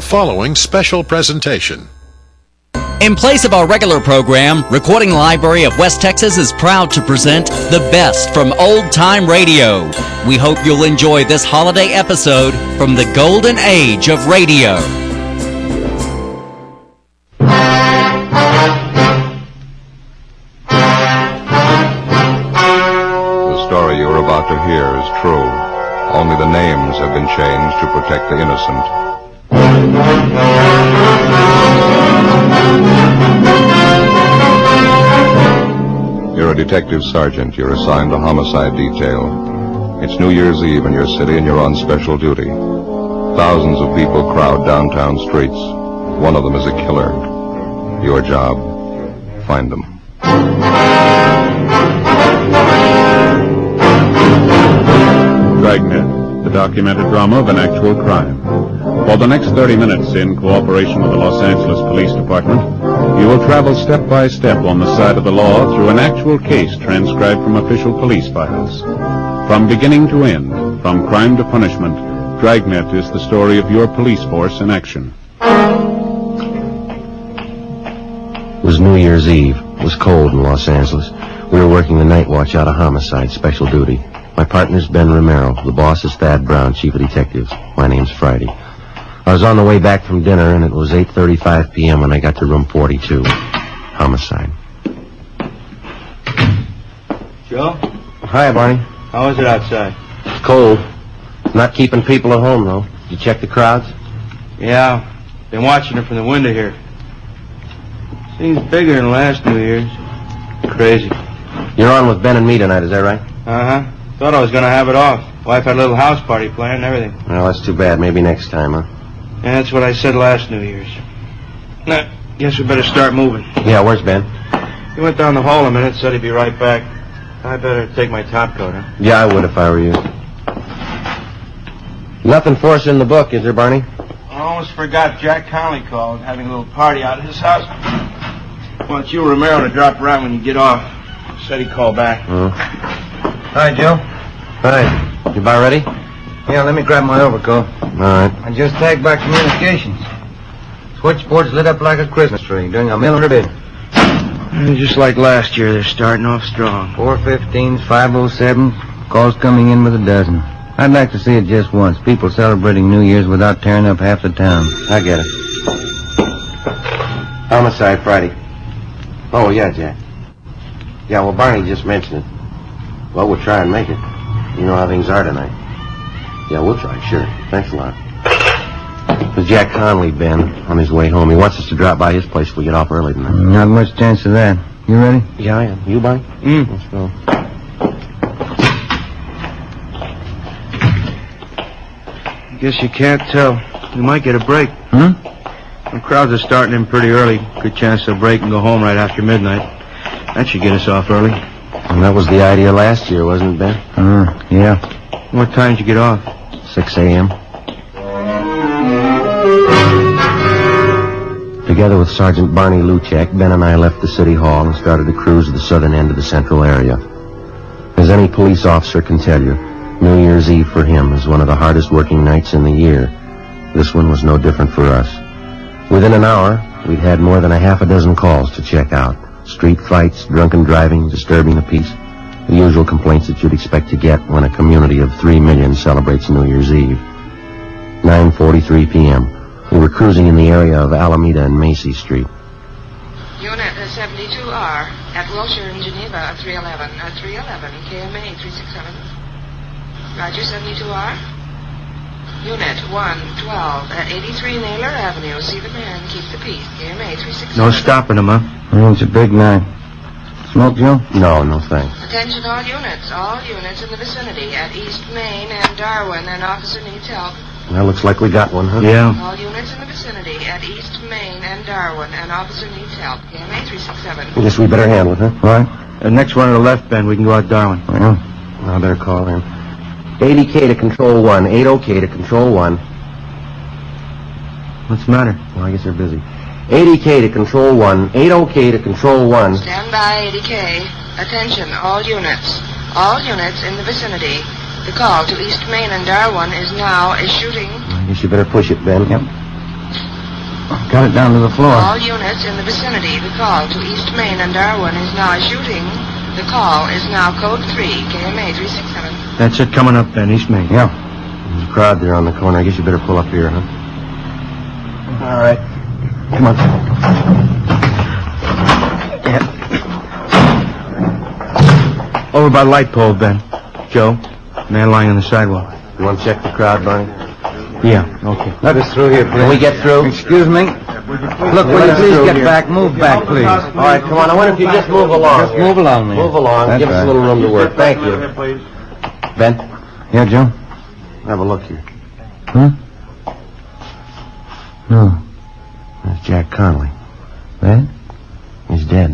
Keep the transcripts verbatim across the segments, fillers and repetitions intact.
following special presentation. In place of our regular program, Recording Library of West Texas is proud to present the best from old-time radio. We hope you'll enjoy this holiday episode from the golden age of radio. The story you're about to hear is true. Only the names have been changed to protect the innocent. You're a detective sergeant. You're assigned a homicide detail. It's New Year's Eve in your city and you're on special duty. Thousands of people crowd downtown streets. One of them is a killer. Your job, find them. Dragnet, the documented drama of an actual crime. For the next thirty minutes, in cooperation with the Los Angeles Police Department, you will travel step by step on the side of the law through an actual case transcribed from official police files. From beginning to end, from crime to punishment, Dragnet is the story of your police force in action. It was New Year's Eve. It was cold in Los Angeles. We were working the night watch out of homicide, special duty. My partner's Ben Romero. The boss is Thad Brown, chief of detectives. My name's Friday. I was on the way back from dinner, and it was eight thirty-five p.m. when I got to room forty-two. Homicide. Joe? Hi, Barney. How is it outside? It's cold. Not keeping people at home, though. You check the crowds? Yeah. Been watching it from the window here. Seems bigger than last New Year's. Crazy. You're on with Ben and me tonight, is that right? Uh-huh. Thought I was going to have it off. Wife had a little house party planned and everything. Well, that's too bad. Maybe next time, huh? Yeah, that's what I said last New Year's. Now, guess we better start moving. Yeah, where's Ben? He went down the hall a minute, said he'd be right back. I better take my top coat, huh? Yeah, I would if I were you. Nothing for us in the book, is there, Barney? I almost forgot Jack Conley called, having a little party out at his house. Wants you, Romero, to drop around when you get off. Said he'd call back. Oh. Hi, Joe. Hi. You about ready? Yeah, let me grab my overcoat. All right. I just tagged back communications. Switchboard's lit up like a Christmas tree, doing a million bid. And just like last year, they're starting off strong. four fifteens, five oh seven, calls coming in with a dozen. I'd like to see it just once. People celebrating New Year's without tearing up half the town. I get it. Homicide Friday. Oh, yeah, Jack. Yeah, well, Barney just mentioned it. Well, we'll try and make it. You know how things are tonight. Yeah, we'll try, sure. Thanks a lot. There's Jack Conley, Ben, on his way home. He wants us to drop by his place if we get off early tonight. Not much chance of that. You ready? Yeah, I am. You, Barney? Mm. Let's go. Guess you can't tell. We might get a break. Hmm? The crowds are starting in pretty early. Good chance they'll break and go home right after midnight. That should get us off early. And that was the idea last year, wasn't it, Ben? Uh, yeah. What time did you get off? six a.m. Together with Sergeant Barney Luchek, Ben and I left the city hall and started to cruise to the southern end of the central area. As any police officer can tell you, New Year's Eve for him is one of the hardest working nights in the year. This one was no different for us. Within an hour, we'd had more than a half a dozen calls to check out. Street fights, drunken driving, disturbing the peace. The usual complaints that you'd expect to get when a community of three million celebrates New Year's Eve. nine forty-three p.m. We were cruising in the area of Alameda and Macy Street. Unit seventy-two R at Wilshire in Geneva, three eleven, uh, three eleven, K M A three sixty-seven. Roger, seventy-two R. Unit one twelve at eighty-three Naylor Avenue. See the man, keep the peace. K M A three sixty-seven. No stopping them, huh? Well, it's a big night. Smoke, Joe? No, no thanks. Attention all units. All units in the vicinity at East Main and Darwin. An officer needs help. That looks like we got one, huh? Yeah. All units in the vicinity at East Main and Darwin. An officer needs help. K M A three sixty-seven. I guess we better handle it, huh? Right. The next one to the left, Ben. We can go out Darwin. Well, I better call him. eighty K to Control one. eighty K to Control one. What's the matter? Well, I guess they're busy. eighty K to Control one. eighty K to Control one. Stand by, eighty K. Attention, all units. All units in the vicinity. The call to East Main and Darwin is now a shooting. I guess you better push it, Ben. Yep. Got it down to the floor. All units in the vicinity, the call to East Main and Darwin is now a shooting. The call is now code three, K M A three six seven. That's it coming up then, East Main. Yeah. There's a crowd there on the corner. I guess you better pull up here, huh? All right. Come on. Over by the light pole, Ben. Joe, man lying on the sidewalk. You want to check the crowd, Barney? Yeah, okay. Let us through here, please. Can we get through? Excuse me. Look, will Let you us please through get here. back? Move back, please. All right, come on. I wonder if you just move along. Just move along, man. Move along. That's Give us right. a little room to work. Thank you. Ben, Yeah, Joe? have a look here. Huh? No. That's Jack Connolly. That? He's dead.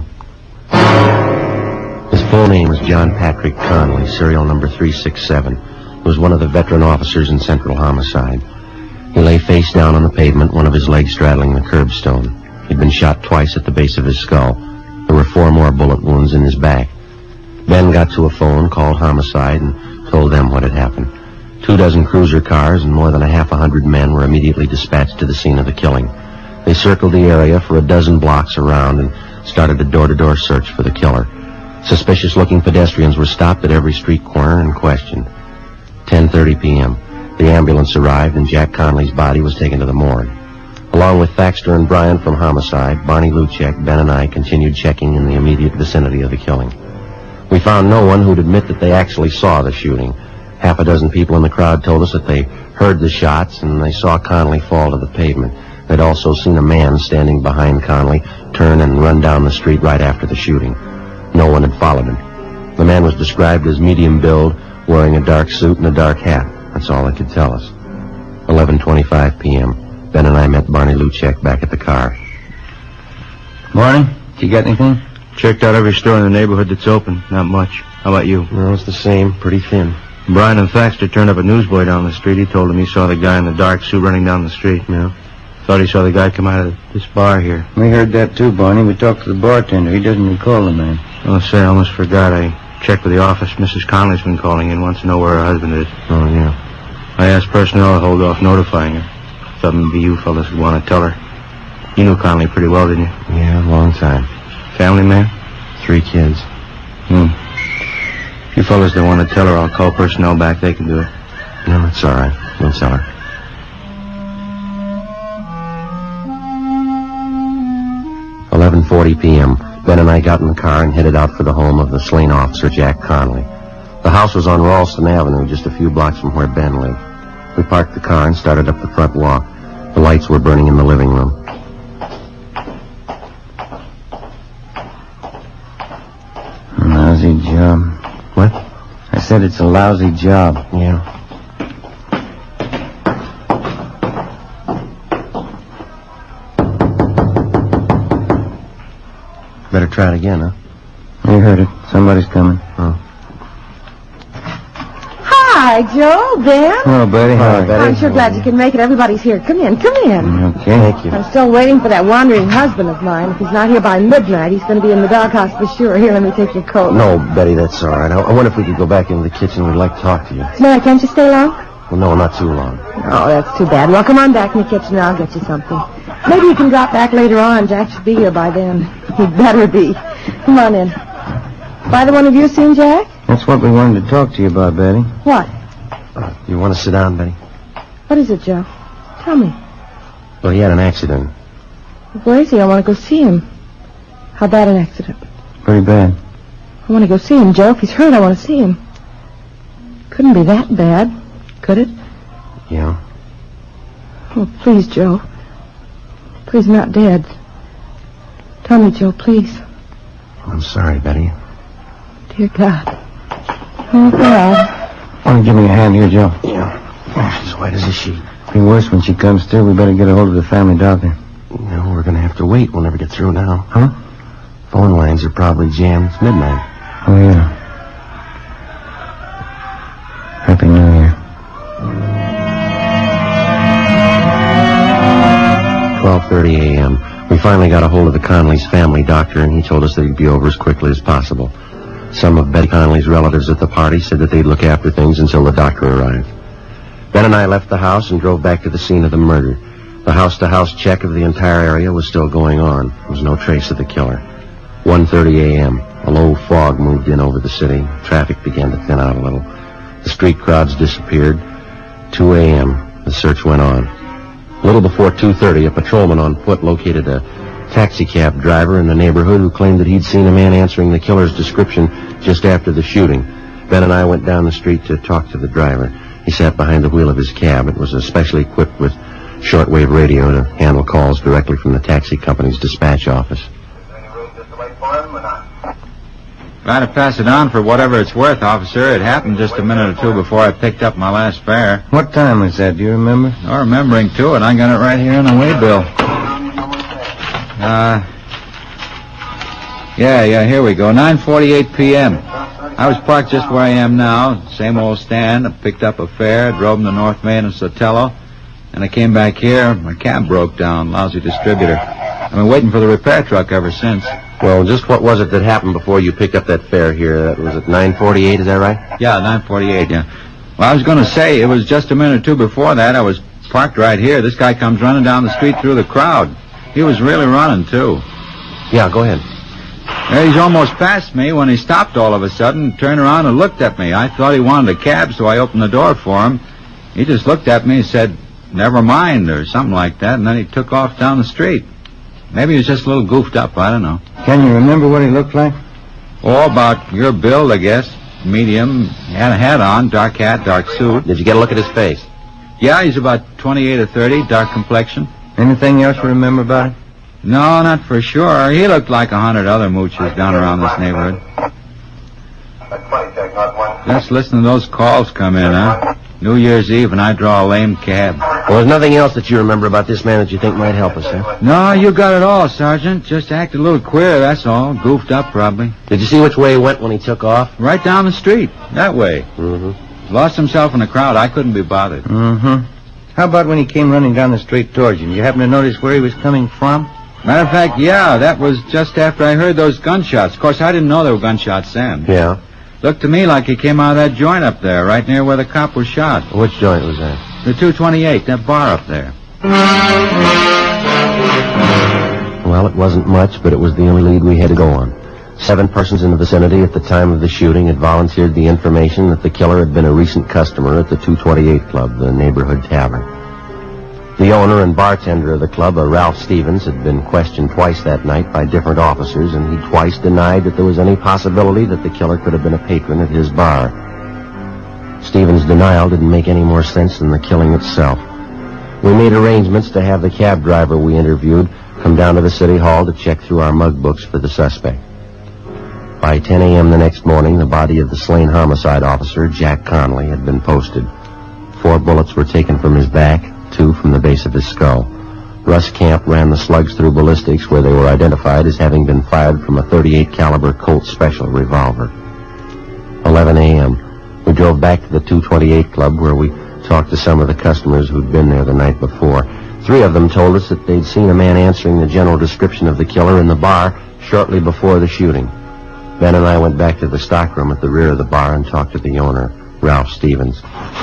His full name was John Patrick Connolly, serial number three six seven. He was one of the veteran officers in Central Homicide. He lay face down on the pavement, one of his legs straddling the curbstone. He'd been shot twice at the base of his skull. There were four more bullet wounds in his back. Ben got to a phone, called Homicide, and told them what had happened. Two dozen cruiser cars and more than a half a hundred men were immediately dispatched to the scene of the killing. They circled the area for a dozen blocks around and started a door-to-door search for the killer. Suspicious-looking pedestrians were stopped at every street corner and questioned. ten thirty p.m. The ambulance arrived and Jack Connolly's body was taken to the morgue. Along with Thaxter and Bryant from Homicide, Barney Luchek, Ben and I continued checking in the immediate vicinity of the killing. We found no one who'd admit that they actually saw the shooting. Half a dozen people in the crowd told us that they heard the shots and they saw Connolly fall to the pavement. They'd also seen a man standing behind Connolly turn and run down the street right after the shooting. No one had followed him. The man was described as medium build, wearing a dark suit and a dark hat. That's all they could tell us. eleven twenty-five p.m. Ben and I met Barney Luchek back at the car. Morning. Did you get anything? Checked out every store in the neighborhood that's open. Not much. How about you? Well, it's the same, pretty thin. Brian and Thaxter turned up a newsboy down the street. He told him he saw the guy in the dark suit running down the street. Yeah. Thought he saw the guy come out of this bar here. We heard that too, Barney. We talked to the bartender. He doesn't recall the man. Oh, say, I almost forgot. I checked with the office. Missus Connolly's been calling in. Wants to know where her husband is. Oh, yeah. I asked personnel to hold off notifying her. Thought maybe you fellas would want to tell her. You knew Connolly pretty well, didn't you? Yeah, a long time. Family man? Three kids. Hmm. If you fellas don't want to tell her, I'll call personnel back. They can do it. No, it's all right. We'll tell her. eleven forty p.m. Ben and I got in the car and headed out for the home of the slain officer, Jack Connolly. The house was on Ralston Avenue, just a few blocks from where Ben lived. We parked the car and started up the front walk. The lights were burning in the living room. A lousy job. What? I said it's a lousy job. Yeah. Better try it again, huh? You heard it. Somebody's coming. Oh. Hi, Joe, Ben. Hello, Betty. How are you? I'm sure glad you can make it. Everybody's here. Come in, come in. Okay. Thank you. I'm still waiting for that wandering husband of mine. If he's not here by midnight, he's going to be in the doghouse for sure. Here, let me take your coat. No, Betty, that's all right. I, I wonder if we could go back into the kitchen. We'd like to talk to you. No, can't you stay long? Well, no, not too long. Oh, that's too bad. Well, come on back in the kitchen and I'll get you something. Maybe you can drop back later on. Jack should be here by then. He'd better be. Come on in. By the one of you seen Jack? That's what we wanted to talk to you about, Betty. What? Uh, you want to sit down, Betty? What is it, Joe? Tell me. Well, he had an accident. Where is he? I want to go see him. How bad an accident? Pretty bad. I want to go see him, Joe. If he's hurt, I want to see him. Couldn't be that bad, could it? Yeah. Oh, please, Joe. Please, not dead. Tell me, Joe, please. I'm sorry, Betty. Dear God. Oh, God. Want to give me a hand here, Joe? Yeah. She's white as a sheet. Be worse when she comes through. We better get a hold of the family doctor. No, we're going to have to wait. We'll never get through now. Huh? Phone lines are probably jammed. It's midnight. Oh, yeah. Happy New Year. twelve thirty a.m. We finally got a hold of the Connolly's family doctor, and he told us that he'd be over as quickly as possible. Some of Betty Connolly's relatives at the party said that they'd look after things until the doctor arrived. Ben and I left the house and drove back to the scene of the murder. The house-to-house check of the entire area was still going on. There was no trace of the killer. one thirty a.m. A low fog moved in over the city. Traffic began to thin out a little. The street crowds disappeared. two a.m. The search went on. A little before two thirty, a patrolman on foot located a taxicab driver in the neighborhood who claimed that he'd seen a man answering the killer's description just after the shooting. Ben and I went down the street to talk to the driver. He sat behind the wheel of his cab. It was especially equipped with shortwave radio to handle calls directly from the taxi company's dispatch office. Try to pass it on for whatever it's worth, officer. It happened just a minute or two before I picked up my last fare. What time was that? Do you remember? Oh, remembering, too, and I got it right here on the waybill. Uh, yeah, yeah, here we go. nine forty-eight p.m. I was parked just where I am now. Same old stand. I picked up a fare, drove them to North Main and Sotelo, and I came back here. My cab broke down. Lousy distributor. I've been waiting for the repair truck ever since. Well, just what was it that happened before you picked up that fare here? That was at nine forty-eight, is that right? Yeah, nine forty-eight, yeah. Well, I was going to say, it was just a minute or two before that. I was parked right here. This guy comes running down the street through the crowd. He was really running, too. Yeah, go ahead. Well, he's almost past me when he stopped all of a sudden, turned around and looked at me. I thought he wanted a cab, so I opened the door for him. He just looked at me and said, "Never mind," or something like that, and then he took off down the street. Maybe he was just a little goofed up, I don't know. Can you remember what he looked like? Oh, about your build, I guess. Medium. He had a hat on, dark hat, dark suit. Did you get a look at his face? Yeah, he's about twenty-eight or thirty, dark complexion. Anything else you remember about it? No, not for sure. He looked like a hundred other moochers down around this neighborhood. Just listen to those calls come in, huh? New Year's Eve and I draw a lame cab. Well, there's nothing else that you remember about this man that you think might help us, huh? No, you got it all, Sergeant. Just acted a little queer, that's all. Goofed up, probably. Did you see which way he went when he took off? Right down the street. That way. Mm-hmm. Lost himself in the crowd. I couldn't be bothered. Mm-hmm. How about when he came running down the street towards you? You happen to notice where he was coming from? Matter of fact, yeah, that was just after I heard those gunshots. Of course, I didn't know they were gunshots then. Yeah. Looked to me like he came out of that joint up there, right near where the cop was shot. Which joint was that? The two twenty-eight, that bar up there. Well, it wasn't much, but it was the only lead we had to go on. Seven persons in the vicinity at the time of the shooting had volunteered the information that the killer had been a recent customer at the two twenty-eight Club, the neighborhood tavern. The owner and bartender of the club, a Ralph Stevens, had been questioned twice that night by different officers, and he twice denied that there was any possibility that the killer could have been a patron at his bar. Stevens' denial didn't make any more sense than the killing itself. We made arrangements to have the cab driver we interviewed come down to the city hall to check through our mug books for the suspect. By ten a.m. the next morning, the body of the slain homicide officer, Jack Conley, had been posted. Four bullets were taken from his back, two from the base of his skull. Russ Camp ran the slugs through ballistics, where they were identified as having been fired from a thirty-eight caliber Colt Special revolver. eleven a.m. We drove back to the two twenty-eight Club, where we talked to some of the customers who'd been there the night before. Three of them told us that they'd seen a man answering the general description of the killer in the bar shortly before the shooting. Ben and I went back to the stockroom at the rear of the bar and talked to the owner, Ralph Stevens.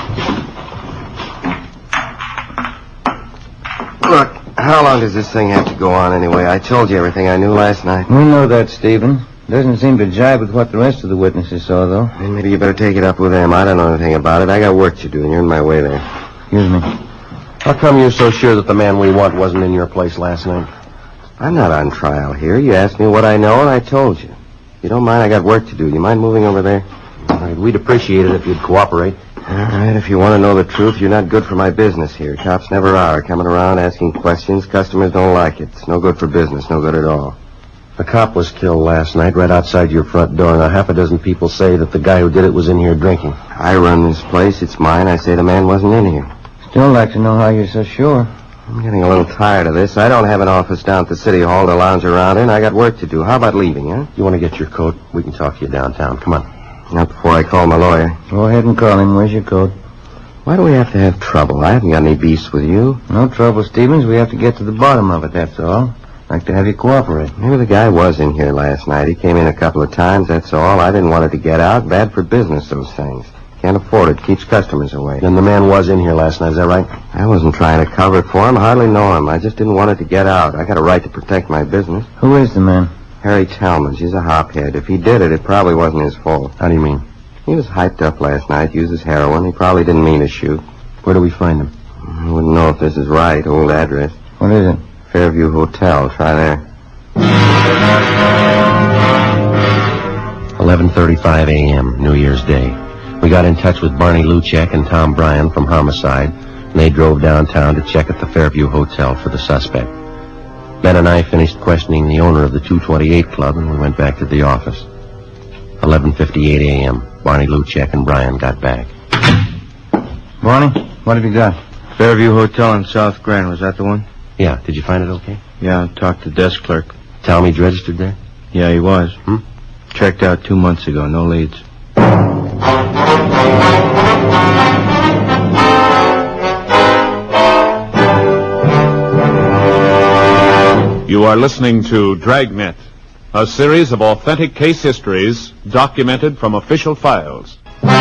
Look, how long does this thing have to go on anyway? I told you everything I knew last night. We know that, Stephen. Doesn't seem to jibe with what the rest of the witnesses saw, though. Then maybe you better take it up with them. I don't know anything about it. I got work to do, and you're in my way there. Excuse me. How come you're so sure that the man we want wasn't in your place last night? I'm not on trial here. You asked me what I know, and I told you. If you don't mind, I got work to do. You mind moving over there? All right, we'd appreciate it if you'd cooperate. All right, if you want to know the truth, you're not good for my business here. Cops never are. Coming around asking questions, customers don't like it. It's no good for business, no good at all. A cop was killed last night right outside your front door, and a half a dozen people say that the guy who did it was in here drinking. I run this place. It's mine. I say the man wasn't in here. Still like to know how you're so sure. I'm getting a little tired of this. I don't have an office down at the city hall to lounge around in. I got work to do. How about leaving, huh? You want to get your coat? We can talk to you downtown. Come on. Not before I call my lawyer. Go ahead and call him. Where's your coat? Why do we have to have trouble? I haven't got any beefs with you. No trouble, Stevens. We have to get to the bottom of it, that's all. Like to have you cooperate. Maybe the guy was in here last night. He came in a couple of times, that's all. I didn't want it to get out. Bad for business, those things. Can't afford it. Keeps customers away. Then the man was in here last night, is that right? I wasn't trying to cover it for him. I hardly know him. I just didn't want it to get out. I got a right to protect my business. Who is the man? Harry Talmadge. He's a hophead. If he did it, it probably wasn't his fault. How do you mean? He was hyped up last night, uses heroin. He probably didn't mean to shoot. Where do we find him? I wouldn't know if this is right. Old address. What is it? Fairview Hotel. Try there. eleven thirty-five a.m., New Year's Day. We got in touch with Barney Luchek and Tom Bryan from Homicide, and they drove downtown to check at the Fairview Hotel for the suspect. Ben and I finished questioning the owner of the two twenty-eight Club, and we went back to the office. eleven fifty-eight a.m., Barney Luchek and Bryan got back. Barney, what have you got? Fairview Hotel in South Grand. Was that the one? Yeah, did you find it okay? Yeah, I talked to the desk clerk. Talmadge registered there? Yeah, he was. Hmm? Checked out two months ago. No leads. You are listening to Dragnet, a series of authentic case histories documented from official files.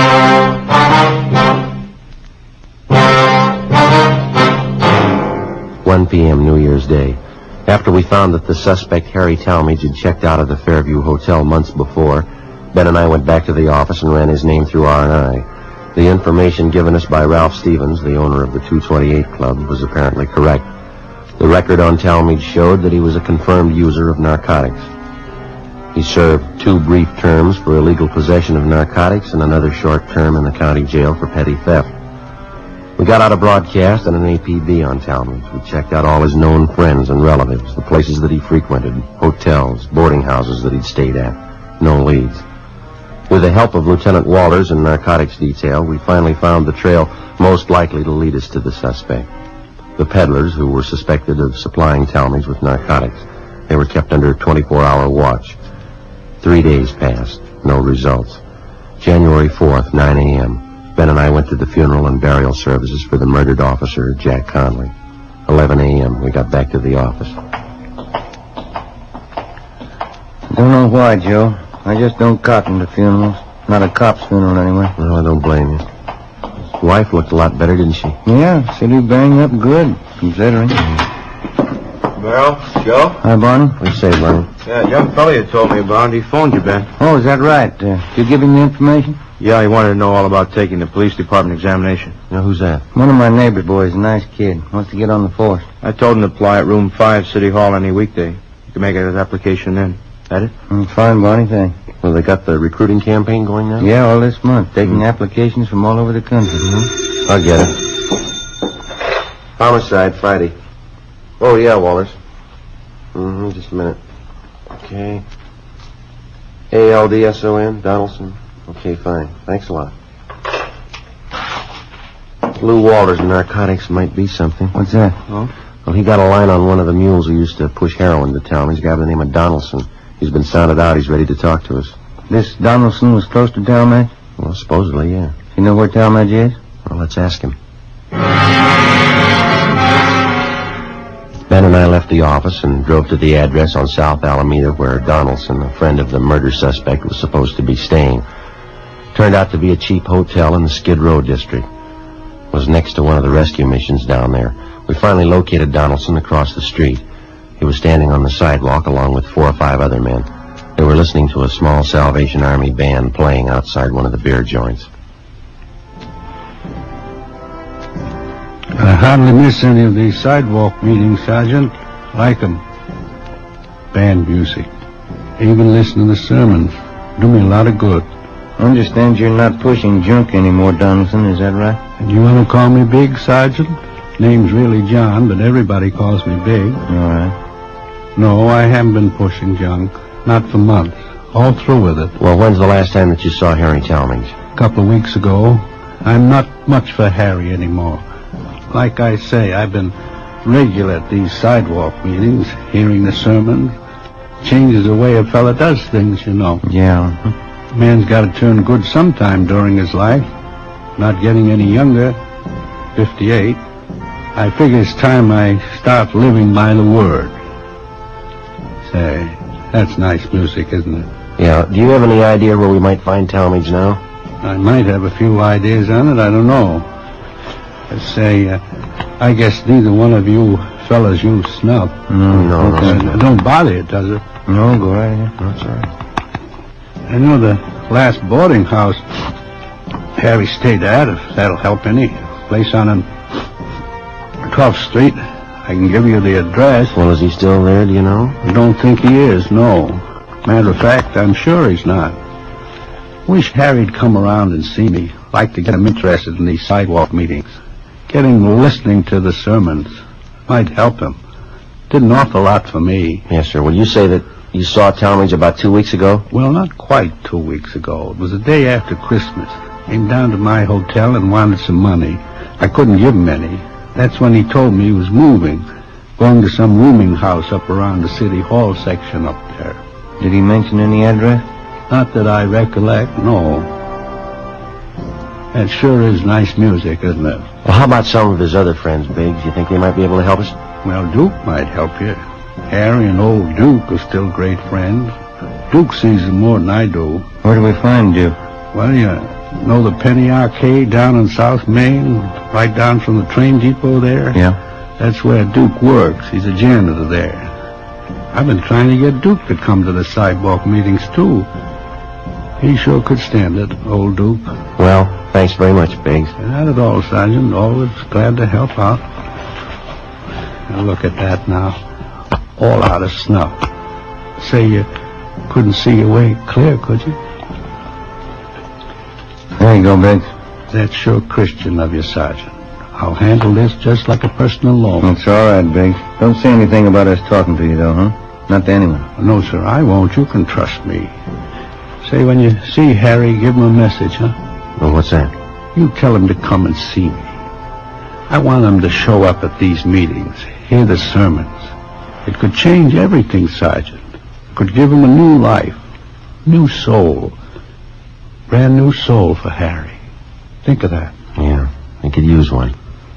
one p.m. New Year's Day. After we found that the suspect, Harry Talmadge, had checked out of the Fairview Hotel months before, Ben and I went back to the office and ran his name through R and I. The information given us by Ralph Stevens, the owner of the two twenty-eight Club, was apparently correct. The record on Talmadge showed that he was a confirmed user of narcotics. He served two brief terms for illegal possession of narcotics and another short term in the county jail for petty theft. We got out a broadcast and an A P B on Talmadge. We checked out all his known friends and relatives, the places that he frequented, hotels, boarding houses that he'd stayed at. No leads. With the help of Lieutenant Walters and narcotics detail, we finally found the trail most likely to lead us to the suspect. The peddlers, who were suspected of supplying Talmadge with narcotics, they were kept under twenty-four hour watch. Three days passed. No results. January fourth, nine a.m., Ben and I went to the funeral and burial services for the murdered officer, Jack Conley. eleven a.m., we got back to the office. Don't know why, Joe. I just don't cotton to funerals. Not a cop's funeral, anyway. Well, I don't blame you. His wife looked a lot better, didn't she? Yeah, said he banged up good, considering. Well, Joe? Hi, Barney. What do you say, Barney? Yeah, young fella you told me about. He phoned you, Ben. Oh, is that right? Uh, did you give him the information? Yeah, he wanted to know all about taking the police department examination. You know, who's that? One of my neighbor boys, a nice kid. Wants to get on the force. I told him to apply at room five, City Hall, any weekday. You can make his application then. That it? Mm, fine, Barney, thanks. Well, they got the recruiting campaign going now? Yeah, all this month. Taking mm. applications from all over the country. Mm-hmm. I'll get it. Homicide, Friday. Oh, yeah, Walters. Mm-hmm, just a minute. Okay. A L D S O N, Donaldson. Okay, fine. Thanks a lot. Lou Walters and narcotics might be something. What's that? Oh? Well, he got a line on one of the mules who used to push heroin to town. He's a guy by the name of Donaldson. He's been sounded out. He's ready to talk to us. This Donaldson was close to Talmadge? Well, supposedly, yeah. You know where Talmadge is? Well, let's ask him. Ben and I left the office and drove to the address on South Alameda where Donaldson, a friend of the murder suspect, was supposed to be staying. Turned out to be a cheap hotel in the Skid Row district. It was next to one of the rescue missions down there. We finally located Donaldson across the street. He was standing on the sidewalk along with four or five other men. They were listening to a small Salvation Army band playing outside one of the beer joints. I hardly miss any of these sidewalk meetings, Sergeant. Like 'em. Band music. Even listen to the sermons. Do me a lot of good. I understand you're not pushing junk anymore, Donaldson. Is that right? And you want to call me Big, Sergeant? Name's really John, but everybody calls me Big. All right. No, I haven't been pushing junk. Not for months. All through with it. Well, when's the last time that you saw Harry Talmadge? A couple of weeks ago. I'm not much for Harry anymore. Like I say, I've been regular at these sidewalk meetings, hearing the sermons. Changes the way a fella does things, you know. Yeah. A man's got to turn good sometime during his life. Not getting any younger. fifty-eight. I figure it's time I start living by the word. Say, that's nice music, isn't it? Yeah. Do you have any idea where we might find Talmadge now? I might have a few ideas on it. I don't know. Let's say, uh, I guess neither one of you fellas use snuff. No, no, okay. no. It don't bother you, does it? No, go right ahead. That's all right. I know the last boarding house Harry stayed at, if that'll help any. Place on twelfth Street. I can give you the address. Well, is he still there, do you know? I don't think he is, no. Matter of fact, I'm sure he's not. Wish Harry'd come around and see me. Like to get him interested in these sidewalk meetings. Get him listening to the sermons. Might help him. Did an awful lot for me. Yes, sir. Will you say that you saw Talmadge about two weeks ago? Well, not quite two weeks ago. It was the day after Christmas. Came down to my hotel and wanted some money. I couldn't give him any. That's when he told me he was moving. Going to some rooming house up around the City Hall section up there. Did he mention any address? Not that I recollect, no. That sure is nice music, isn't it? Well, how about some of his other friends, Biggs? You think they might be able to help us? Well, Duke might help you. Harry and old Duke are still great friends. Duke sees them more than I do. Where do we find Duke? Well, you know the Penny Arcade down in South Main? Right down from the train depot there? Yeah. That's where Duke works. He's a janitor there. I've been trying to get Duke to come to the sidewalk meetings, too. He sure could stand it, old Duke. Well, thanks very much, Biggs. Not at all, Sergeant. Always glad to help out. Now look at that now. All out of snuff. Say you couldn't see your way clear, could you? There you go, Biggs. That's sure Christian of you, Sergeant. I'll handle this just like a personal loan. It's all right, Biggs. Don't say anything about us talking to you, though, huh? Not to anyone. No, sir, I won't. You can trust me. Say, when you see Harry, give him a message, huh? Well, what's that? You tell him to come and see me. I want him to show up at these meetings, hear the sermons. It could change everything, Sergeant. Could give him a new life, new soul. Brand new soul for Harry. Think of that. Yeah, I could use one.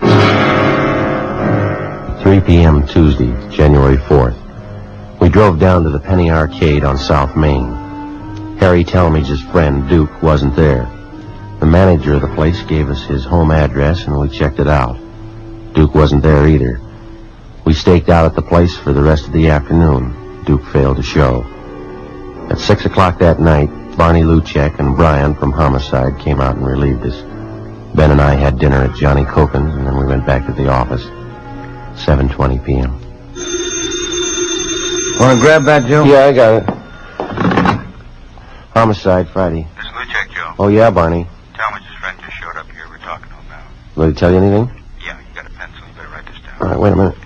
three p.m. Tuesday, January fourth. We drove down to the Penny Arcade on South Main. Harry Talmadge's friend, Duke, wasn't there. The manager of the place gave us his home address, and we checked it out. Duke wasn't there either. We staked out at the place for the rest of the afternoon. Duke failed to show. At six o'clock that night, Barney Luchek and Brian from Homicide came out and relieved us. Ben and I had dinner at Johnny Cokin's, and then we went back to the office. seven twenty p.m. Want to grab that, Joe? Yeah, I got it. Homicide, Friday. This is Luchek, Joe. Oh, yeah, Barney. Talmadge's friend just showed up here. We're talking to him now. Will he tell you anything? Yeah, you got a pencil. You better write this down. All right, wait a minute.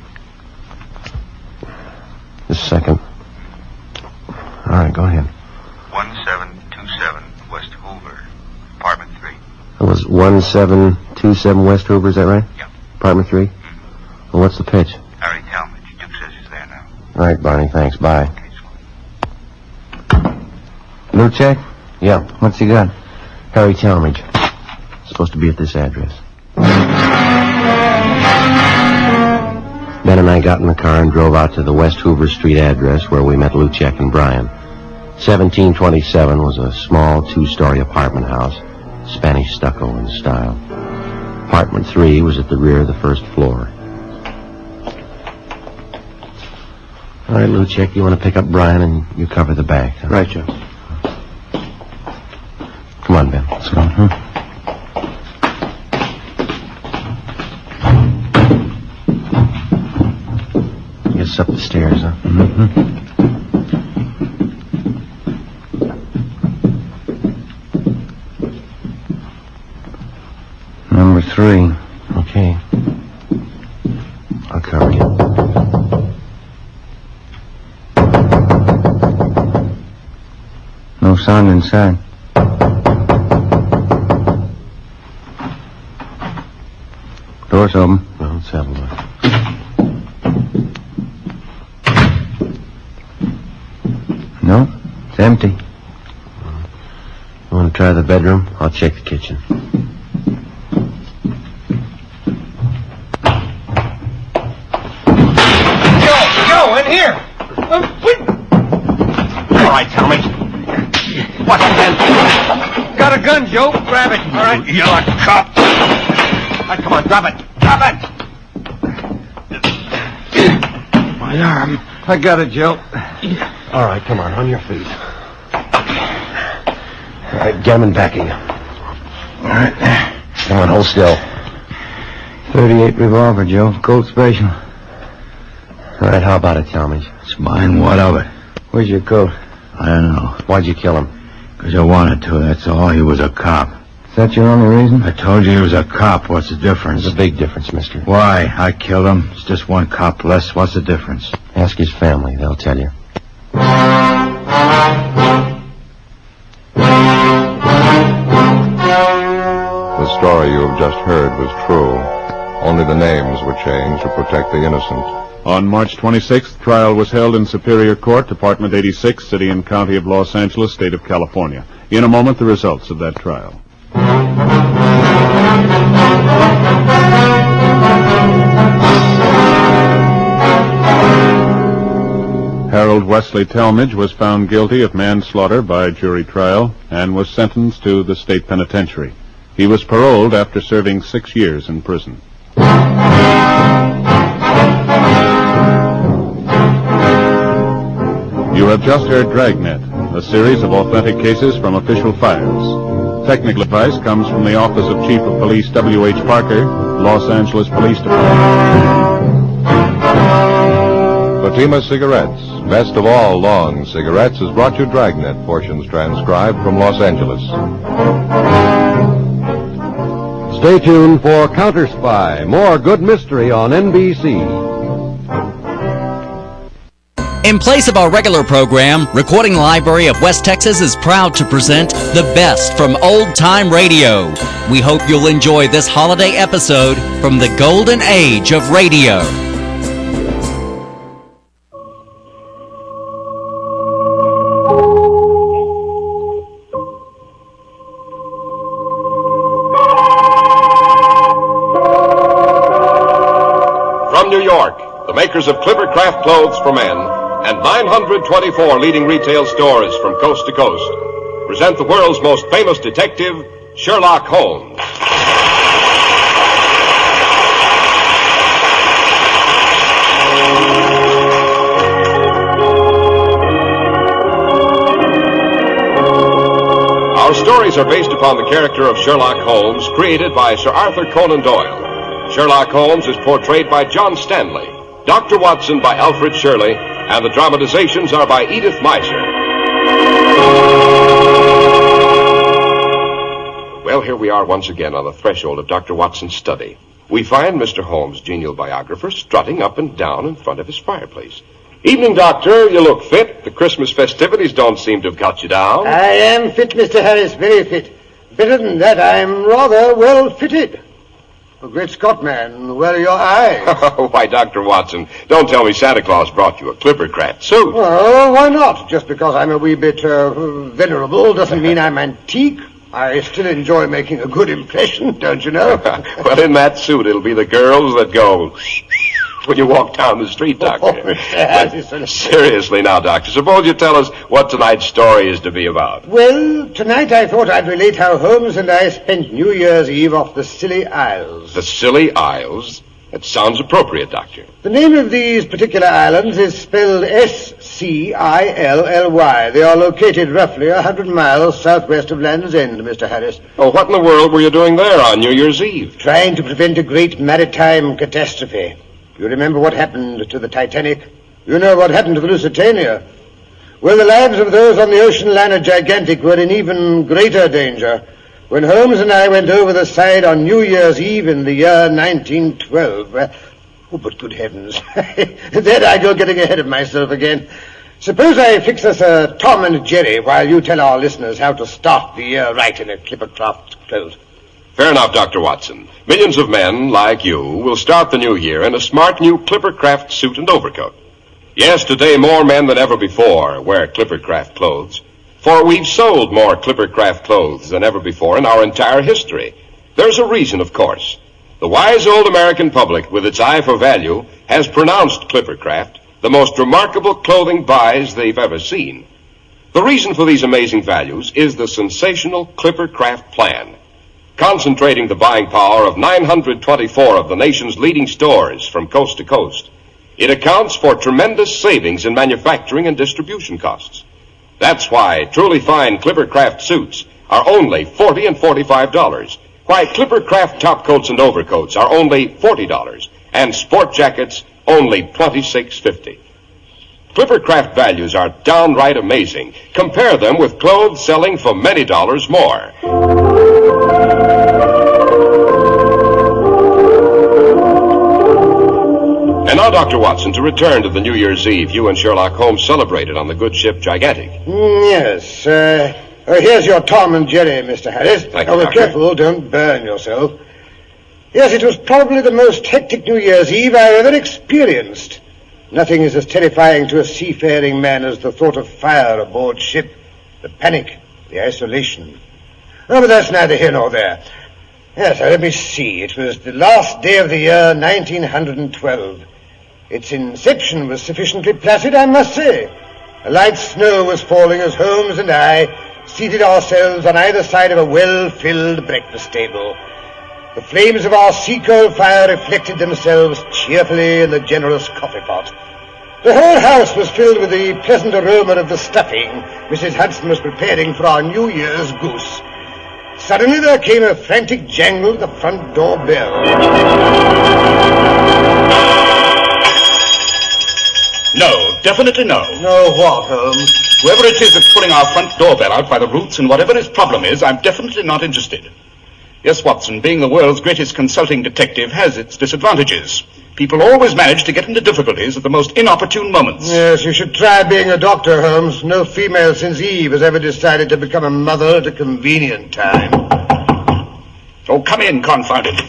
Just a second. All right, go ahead. one seven two seven West Hoover, apartment three. It was one seven two seven West Hoover, is that right? Yeah. Apartment three? Mm-hmm. Well, what's the pitch? Harry Talmadge. Duke says he's there now. All right, Barney, thanks. Bye. Okay, so. Luchek? Yeah. What's he got? Harry Talmadge. Supposed to be at this address. Ben and I got in the car and drove out to the West Hoover Street address where we met Luchek and Brian. seventeen twenty-seven was a small two-story apartment house, Spanish stucco in style. Apartment three was at the rear of the first floor. All right, Luchek, you want to pick up Brian and you cover the back. Huh? Right, Joe. Come on, Ben. Let's go. Huh? Get up the stairs, huh? Mm-hmm. Number three. Okay. I'll cover you. No sound inside. Door's open. No, it's settled. No, it's empty. You want to try the bedroom? I'll check the kitchen. All right, Talmadge. What's that? got a gun, Joe. Grab it. All right. You're a cop. All right, come on, drop it. Drop it. My arm. I got it, Joe. All right, come on, on your feet. All right, Gammon backing you. All right. Come on, hold still. thirty-eight revolver, Joe. Colt Special. All right, how about it, Talmadge? It's mine. What of it? Where's your coat? I don't know. Why'd you kill him? Because I wanted to, that's all. He was a cop. Is that your only reason? I told you he was a cop. What's the difference? There's a big difference, mister. Why? I killed him. It's just one cop less. What's the difference? Ask his family. They'll tell you. The story you have just heard was true. Only the names were changed to protect the innocent. On March twenty-sixth, trial was held in Superior Court, Department eighty-six, City and County of Los Angeles, State of California. In a moment, the results of that trial. Harold Wesley Talmadge was found guilty of manslaughter by jury trial and was sentenced to the state penitentiary. He was paroled after serving six years in prison. You have just heard Dragnet, a series of authentic cases from official files. Technical advice comes from the Office of Chief of Police W H Parker, Los Angeles Police Department. Fatima Cigarettes, best of all long cigarettes, has brought you Dragnet, portions transcribed from Los Angeles. Stay tuned for Counter Spy, more good mystery on N B C. In place of our regular program, Recording Library of West Texas is proud to present the best from old-time radio. We hope you'll enjoy this holiday episode from the golden age of radio. From New York, the makers of Clippercraft clothes for men and nine hundred twenty-four leading retail stores from coast to coast present the world's most famous detective, Sherlock Holmes. Our stories are based upon the character of Sherlock Holmes, created by Sir Arthur Conan Doyle. Sherlock Holmes is portrayed by John Stanley, Doctor Watson by Alfred Shirley, and the dramatizations are by Edith Meiser. Well, here we are once again on the threshold of Doctor Watson's study. We find Mister Holmes' genial biographer strutting up and down in front of his fireplace. Evening, Doctor. You look fit. The Christmas festivities don't seem to have got you down. I am fit, Mister Harris, very fit. Better than that, I'm rather well fitted. Oh, great Scott, man, where are your eyes? Why, Doctor Watson, don't tell me Santa Claus brought you a Clippercraft suit. Well, why not? Just because I'm a wee bit uh, venerable doesn't mean I'm antique. I still enjoy making a good impression, don't you know? Well, in that suit, it'll be the girls that go when you walk down the street, Doctor. Oh, seriously now, Doctor, suppose you tell us what tonight's story is to be about. Well, tonight I thought I'd relate how Holmes and I spent New Year's Eve off the Scilly Isles. The Scilly Isles? That sounds appropriate, Doctor. The name of these particular islands is spelled S C I L L Y. They are located roughly a hundred miles southwest of Land's End, Mister Harris. Oh, what in the world were you doing there on New Year's Eve? Trying to prevent a great maritime catastrophe. You remember what happened to the Titanic? You know what happened to the Lusitania? Well, the lives of those on the ocean liner Gigantic were in even greater danger when Holmes and I went over the side on New Year's Eve in the year nineteen twelve. Uh, oh, but good heavens. There I go getting ahead of myself again. Suppose I fix us a Tom and Jerry while you tell our listeners how to start the year right in a Clippercraft clothes. Fair enough, Doctor Watson. Millions of men, like you, will start the new year in a smart new Clippercraft suit and overcoat. Yes, today more men than ever before wear Clippercraft clothes, for we've sold more Clippercraft clothes than ever before in our entire history. There's a reason, of course. The wise old American public, with its eye for value, has pronounced Clippercraft the most remarkable clothing buys they've ever seen. The reason for these amazing values is the sensational Clipper Craft plan, concentrating the buying power of nine hundred twenty-four of the nation's leading stores from coast to coast. It accounts for tremendous savings in manufacturing and distribution costs. That's why truly fine Clipper Craft suits are only forty dollars and forty-five dollars, why Clipper Craft top coats and overcoats are only forty dollars, and sport jackets only twenty-six fifty. Clipper Craft values are downright amazing. Compare them with clothes selling for many dollars more. And now, Doctor Watson, to return to the New Year's Eve you and Sherlock Holmes celebrated on the good ship Gigantic. Mm, yes. Uh, uh, here's your Tom and Jerry, Mister Harris. Thank you, oh, Doctor. Be careful, don't burn yourself. Yes, it was probably the most hectic New Year's Eve I ever experienced. Nothing is as terrifying to a seafaring man as the thought of fire aboard ship, the panic, the isolation. Oh, but that's neither here nor there. Yes, let me see. It was the last day of the year nineteen twelve. Its inception was sufficiently placid, I must say. A light snow was falling as Holmes and I seated ourselves on either side of a well-filled breakfast table. The flames of our sea-coal fire reflected themselves cheerfully in the generous coffee pot. The whole house was filled with the pleasant aroma of the stuffing Missus Hudson was preparing for our New Year's goose. Suddenly there came a frantic jangle at the front door bell. No, definitely no. No what, Holmes? Whoever it is that's pulling our front doorbell out by the roots and whatever his problem is, I'm definitely not interested. Yes, Watson, being the world's greatest consulting detective has its disadvantages. People always manage to get into difficulties at the most inopportune moments. Yes, you should try being a doctor, Holmes. No female since Eve has ever decided to become a mother at a convenient time. Oh, come in, confound it.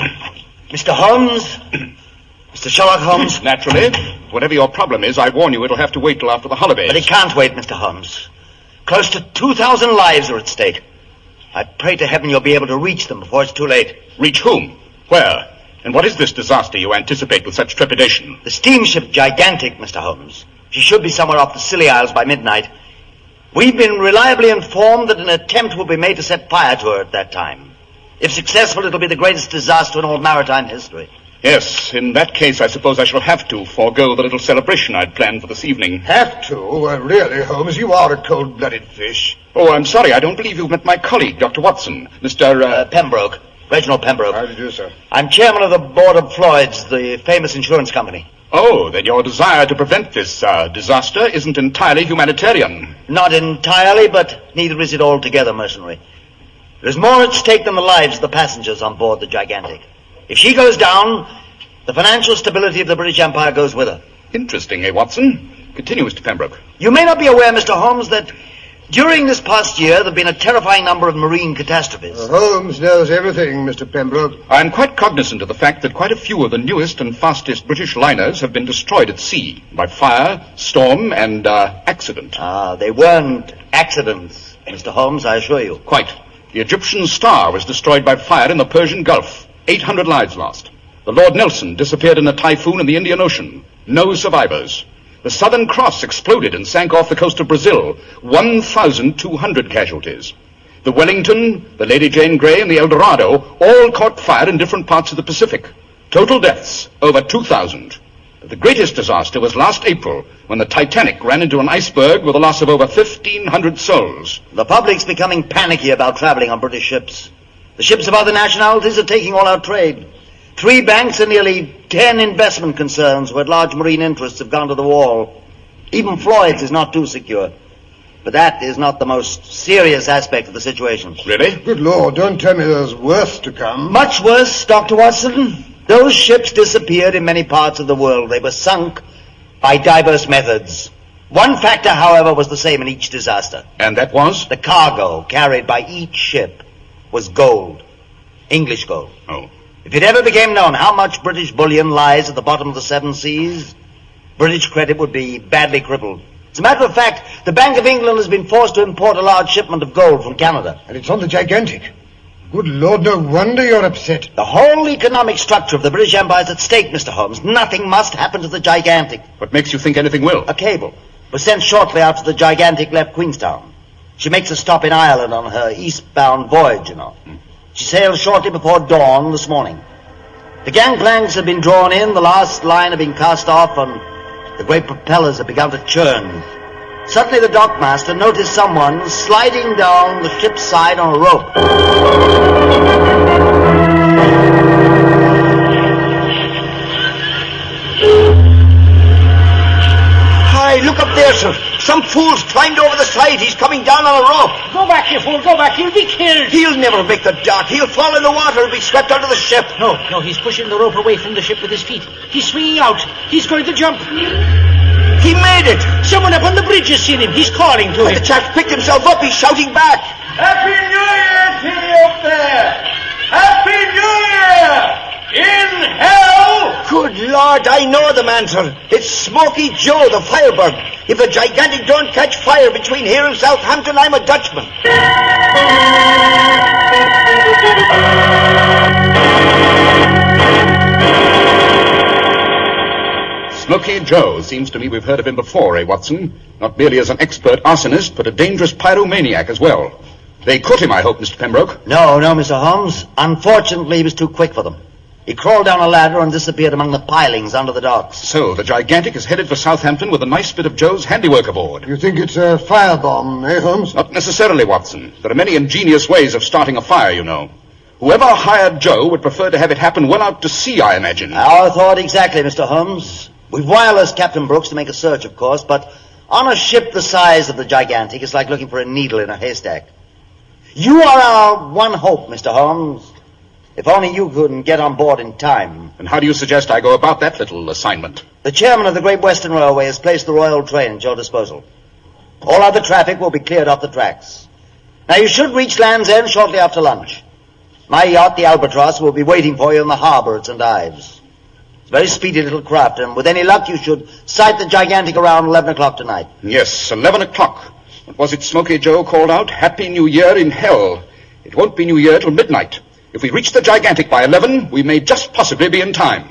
Mister Holmes? Mister Sherlock Holmes? Naturally. Whatever your problem is, I warn you it'll have to wait till after the holidays. But it can't wait, Mister Holmes. Close to two thousand lives are at stake. I pray to heaven you'll be able to reach them before it's too late. Reach whom? Where? And what is this disaster you anticipate with such trepidation? The steamship Gigantic, Mister Holmes. She should be somewhere off the Scilly Isles by midnight. We've been reliably informed that an attempt will be made to set fire to her at that time. If successful, it'll be the greatest disaster in all maritime history. Yes, in that case, I suppose I shall have to forego the little celebration I'd planned for this evening. Have to? Uh, really, Holmes, you are a cold-blooded fish. Oh, I'm sorry, I don't believe you've met my colleague, Doctor Watson, Mister Uh... Uh, Pembroke. Reginald Pembroke. How do you do, sir? I'm chairman of the board of Floyd's, the famous insurance company. Oh, then your desire to prevent this uh, disaster isn't entirely humanitarian. Not entirely, but neither is it altogether mercenary. There's more at stake than the lives of the passengers on board the Gigantic. If she goes down, the financial stability of the British Empire goes with her. Interesting, eh, Watson? Continue, Mister Pembroke. You may not be aware, Mister Holmes, that during this past year there have been a terrifying number of marine catastrophes. Uh, Holmes knows everything, Mister Pembroke. I'm quite cognizant of the fact that quite a few of the newest and fastest British liners have been destroyed at sea by fire, storm, and uh, accident. Ah, they weren't accidents, Mister Holmes, I assure you. Quite. The Egyptian Star was destroyed by fire in the Persian Gulf. eight hundred lives lost. The Lord Nelson disappeared in a typhoon in the Indian Ocean. No survivors. The Southern Cross exploded and sank off the coast of Brazil. one thousand two hundred casualties. The Wellington, the Lady Jane Grey, and the El Dorado all caught fire in different parts of the Pacific. Total deaths, over two thousand. But the greatest disaster was last April, when the Titanic ran into an iceberg with a loss of over fifteen hundred souls. The public's becoming panicky about traveling on British ships. The ships of other nationalities are taking all our trade. Three banks and nearly ten investment concerns with large marine interests have gone to the wall. Even Floyd's is not too secure. But that is not the most serious aspect of the situation. Really? Good Lord, don't tell me there's worse to come. Much worse, Doctor Watson. Those ships disappeared in many parts of the world. They were sunk by diverse methods. One factor, however, was the same in each disaster. And that was? The cargo carried by each ship was gold. English gold. Oh. If it ever became known how much British bullion lies at the bottom of the seven seas, British credit would be badly crippled. As a matter of fact, the Bank of England has been forced to import a large shipment of gold from Canada. And it's on the Gigantic. Good Lord, no wonder you're upset. The whole economic structure of the British Empire is at stake, Mister Holmes. Nothing must happen to the Gigantic. What makes you think anything will? A cable. was sent shortly after the Gigantic left Queenstown. She makes a stop in Ireland on her eastbound voyage, you know. She sailed shortly before dawn this morning. The gangplanks have been drawn in, the last line had been cast off, and the great propellers have begun to churn. Suddenly the dockmaster noticed someone sliding down the ship's side on a rope. Hi, look up there, sir. Some fool's climbed over the side. He's coming down on a rope. Go back, you fool. Go back. You'll be killed. He'll never make the dock. He'll fall in the water and be swept under the ship. No, no, he's pushing the rope away from the ship with his feet. He's swinging out. He's going to jump. He made it. Someone up on the bridge has seen him. He's calling to but him. The chap picked himself up. He's shouting back. Happy New Year to you up there. Happy New Year. In hell! Good Lord, I know the man, sir. It's Smoky Joe, the firebird. If the Gigantic don't catch fire between here and Southampton, I'm a Dutchman. Smoky Joe. Seems to me we've heard of him before, eh, Watson? Not merely as an expert arsonist, but a dangerous pyromaniac as well. They caught him, I hope, Mister Pembroke. No, no, Mister Holmes. Unfortunately, he was too quick for them. He crawled down a ladder and disappeared among the pilings under the docks. So, the Gigantic is headed for Southampton with a nice bit of Joe's handiwork aboard. You think it's a firebomb, eh, Holmes? Not necessarily, Watson. There are many ingenious ways of starting a fire, you know. Whoever hired Joe would prefer to have it happen well out to sea, I imagine. Our thought exactly, Mister Holmes. We've wirelessed Captain Brooks to make a search, of course, but on a ship the size of the Gigantic, it's like looking for a needle in a haystack. You are our one hope, Mister Holmes. If only you couldn't get on board in time. And how do you suggest I go about that little assignment? The chairman of the Great Western Railway has placed the Royal train at your disposal. All other traffic will be cleared off the tracks. Now, you should reach Land's End shortly after lunch. My yacht, the Albatross, will be waiting for you in the harbour at Saint Ives. It's a very speedy little craft, and with any luck, you should sight the Gigantic around eleven o'clock tonight. Yes, eleven o'clock. What was it Smoky Joe called out? Happy New Year in hell. It won't be New Year till midnight. If we reach the Gigantic by eleven, we may just possibly be in time.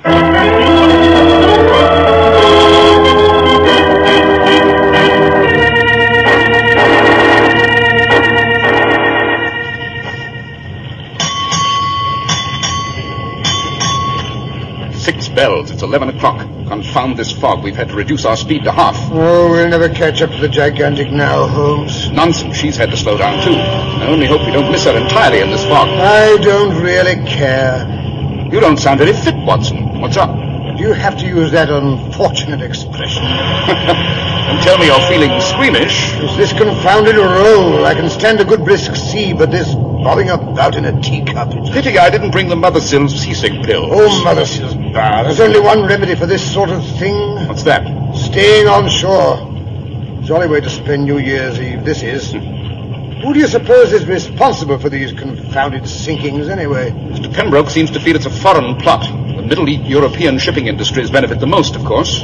Six bells. It's eleven o'clock. Confound this fog. We've had to reduce our speed to half. Oh, we'll never catch up to the Gigantic now, Holmes. Nonsense. She's had to slow down, too. I only hope we don't miss her entirely in this fog. I don't really care. You don't sound very fit, Watson. What's up? Do you have to use that unfortunate expression? Don't tell me you're feeling squeamish. It's this confounded roll. I can stand a good brisk sea, but this bobbing about in a teacup. It's... Pity I didn't bring the Mothersills seasick pills. Oh, Mothersills bar. There's only one remedy for this sort of thing. What's that? Staying on shore. Jolly way to spend New Year's Eve, this is. Who do you suppose is responsible for these confounded sinkings, anyway? Mister Pembroke seems to feel it's a foreign plot. The Middle East European shipping industries benefit the most, of course.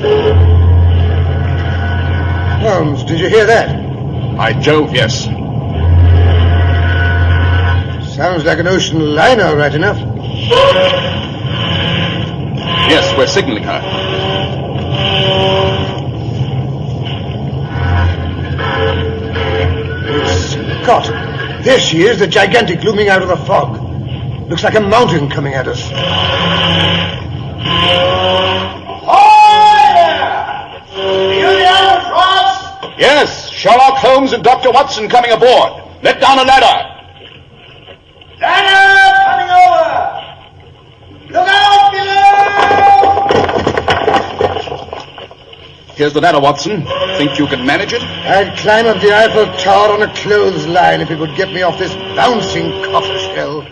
Holmes, did you hear that? By Jove, yes. Sounds like an ocean liner, right enough. Yes, we're signaling her. Scott, there she is, the Gigantic looming out of the fog. Looks like a mountain coming at us. Yes, Sherlock Holmes and Doctor Watson coming aboard. Let down a ladder. Ladder coming over. Look out below. Here's the ladder, Watson. Think you can manage it? I'd climb up the Eiffel Tower on a clothesline if it would get me off this bouncing coffin shell.